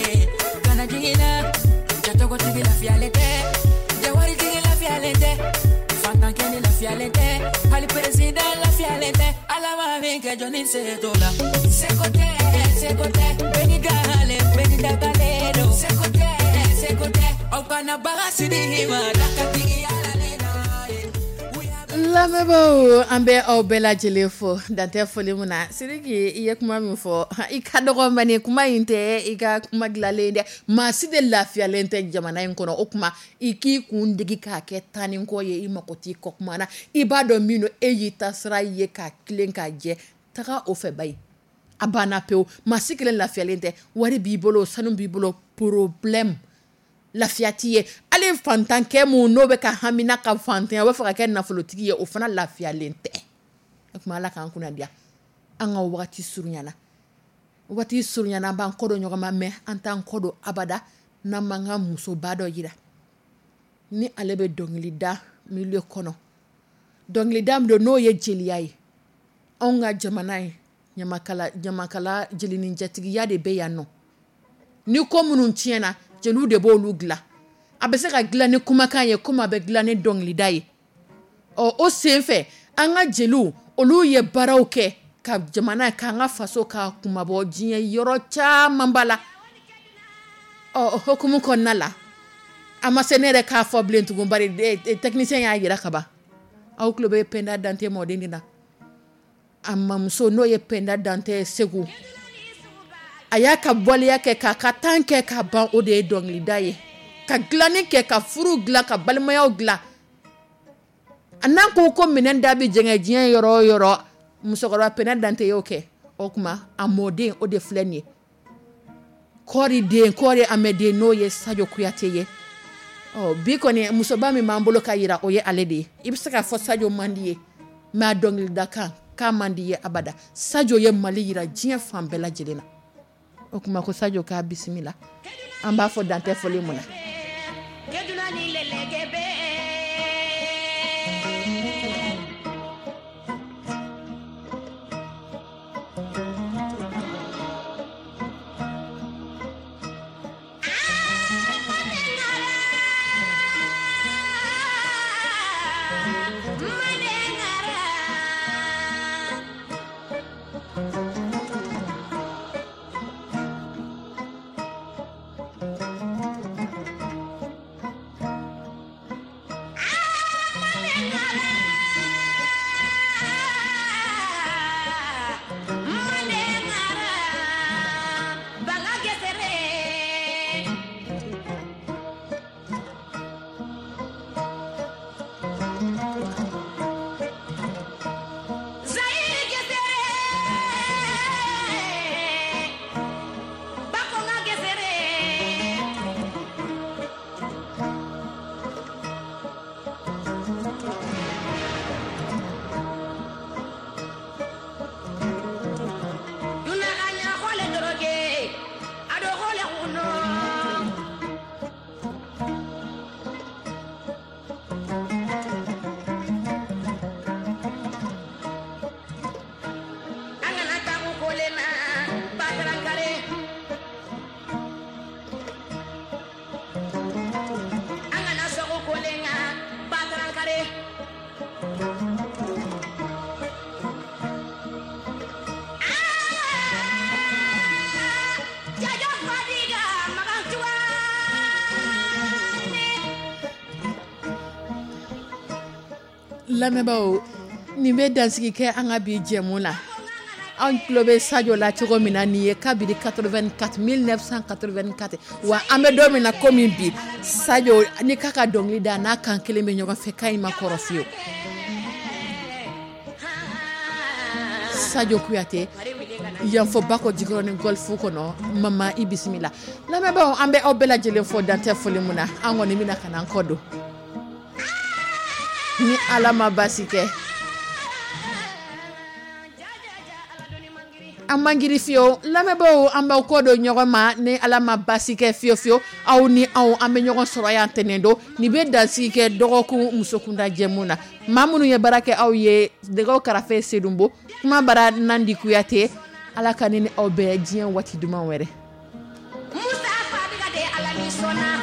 [SPEAKER 4] Jatoko tigi la fialete, Jawari tigi la fialete, Fantan Kenny la fialete, Ali President la fialete, Alama Vinke Johnny Setola. Secote, secote, Benida Hale, Benida Galedo. Secote, secote, Okana Barasidi Hima, Dakatigi ala lena.
[SPEAKER 2] Lamɛbaaw an bɛ aw bɛɛ lajɛlen fo dantɛ foli mun na Sidiki i ye kuma min fɔ i ka dɔgɔ mani kuma in tɛ i ka kuma dilanlen dɛ maa si de lafiyalen tɛ jamana in kɔnɔ o kuma i k'i kun digi k'a kɛ tani kɔ ye i mako t'i kɔ kuma na i b'a dɔn min don e y'i ta sira ye k'a tilen k'a jɛ taga o fɛ bayi a banna pewu maa si kelen lafiyalen tɛ wari b'i bolo sanu b'i bolo problème lafiya t'i ye ale fantankɛ mun n'o bɛ ka hamina ka fantanya o bɛ fɛ ka kɛ nafolotigi ye o fana lafiyalen tɛ o kuma ala k'an kunna diya an ka wagati surunyana wagati surunyana an b'an kɔ don ɲɔgɔn ma mɛ an t'an kɔ don abada n'an m'an ka musoba dɔ yira ni ale bɛ dɔnkilida milieu kɔnɔ dɔnkilida min don n'o ye jeliya ye anw ka jamana ye ɲamakala ɲamakala jelininjɛtigiya de bɛ yan nɔ ni ko minnu tiɲɛna jeliw de b'olu dilan a bɛ se ka dilan ni kumakan ye komi a bɛ dilan ni dɔnkilida ye ɔ o sen fɛ an ka jeliw olu ye baaraw kɛ ka jamana k'an ka faso ka kumabɔ diɲɛ yɔrɔ caman ba la ɔ o hukumu kɔnɔna la a ma se ne yɛrɛ k'a fɔ bilen tugun bari technicien y'a jira ka ban aw tulo bɛ Penda Dante mɔden de la a mamuso n'o ye Penda Dante Segu a y'a ka bɔliya kɛ k'a ka tan kɛ ka ban o de ye dɔnkilida ye ka dilanni kɛ ka furu dilan ka balimayaw dilan anan ko ko minen da bi jenga jien yoro yoro musokoro pena dante yoke okuma amode o de fleni kori de kori amede no ye Sadio Kouyaté ye oh bi koni musoba mi mambolo kayira o ye alede ibsaka fo Sadio mandiye ma dongil daka ka mandiye abada Sadio ye mali yira jien fambela jelena okuma ko Sadio ka bismillah amba fo dante foli muna keduna ni lelegebe lamebao ni be dansigi ke anga bi jemuna an klobe Sadio la chogo mina ni e kabiri quatre-vingt-quatre mille neuf cent quatre-vingt-quatre wa ambe do mina komi bi Sadio ni kaka dongli da na kan keleme nyoga fe kay ma korofio Sadio Kouyaté yan fo bako jigoro ni golfu kono mama i bismillah lamebao ambe obela jele fo dante foli muna angoni mina kana kodo ni alama basike amangiri fio lamebo amba kodo nyogoma ni alama basike fio fio au ni au ambe nyogon soro ya tenendo ni be dansike dogoku musokunda jemuna mamunu ye barake au ye dego karafe sedumbo kuma bara nandi Kouyaté ala kanini au be jien wati duma were musa fadiga de alami sona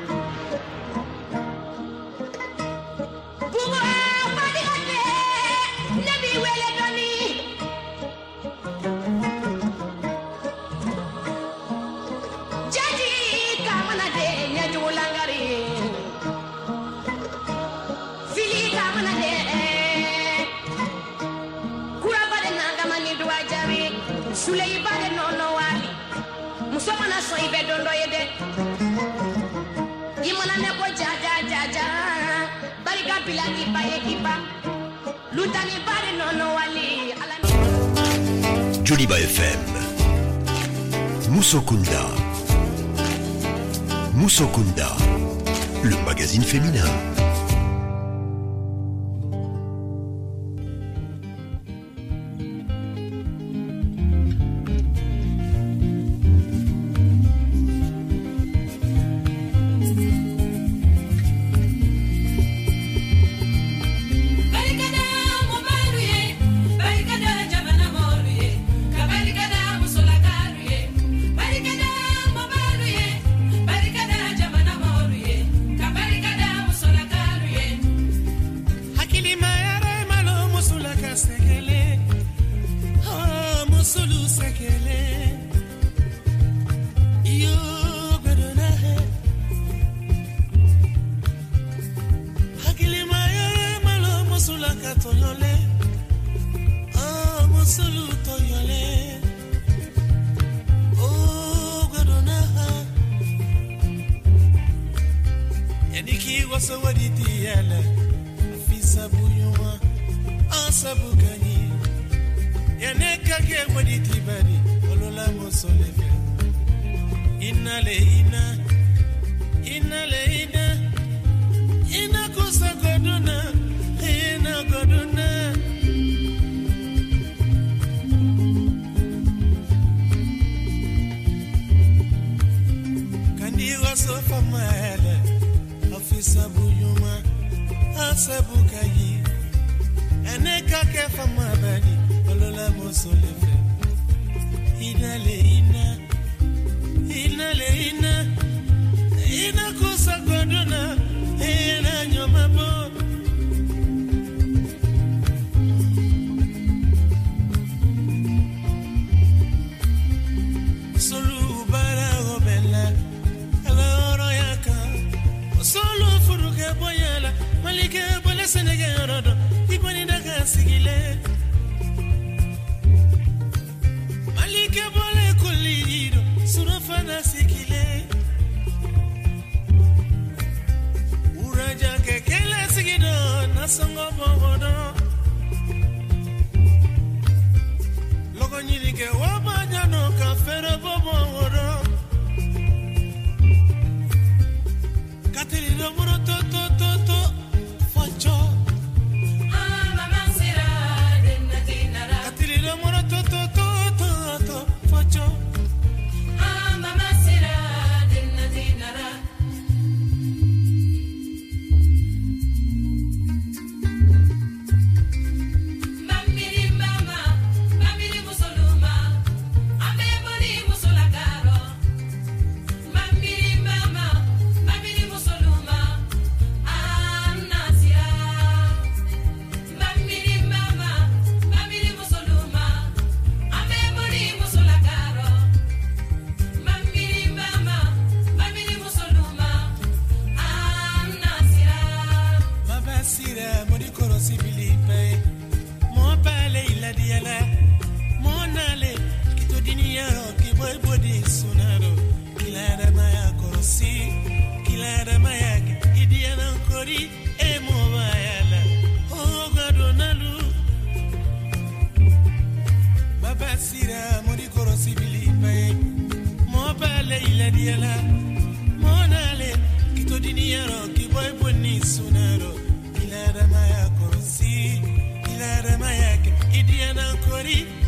[SPEAKER 2] Sulei bade no no wali musoma na so ibe dondo yede imana ne ko ja ja ja ja barika bilani baye kiba lutani bade no no wali
[SPEAKER 1] Joliba F M Moussokunda Moussokunda, le magazine féminin.
[SPEAKER 3] buyuma asabu kanyi yaneka ke wadi tibani olola mosolefe inale ina inale ina ina kusa goduna ina goduna kandi wasofa mala ofisa buyuma asabu kanyi yaneka ke fama bani olola mosolefe inale ina inale ina ina kusa goduna ina nyoma bo solu bara gobela ala oro yaka solu furuke boyala malike bole senege rodo iboni daga sigile malike bole kulido surafana sikile uraja kekele sigido nasongo bogodo logo nyini ke wabanya no kafere bobogodo katili do muro to to to to facho katili do muro to to to to to facho Monale, kitodini yaro, kiboy boni sunaro, ilara maya korosi, ilara maya ke idiana kori.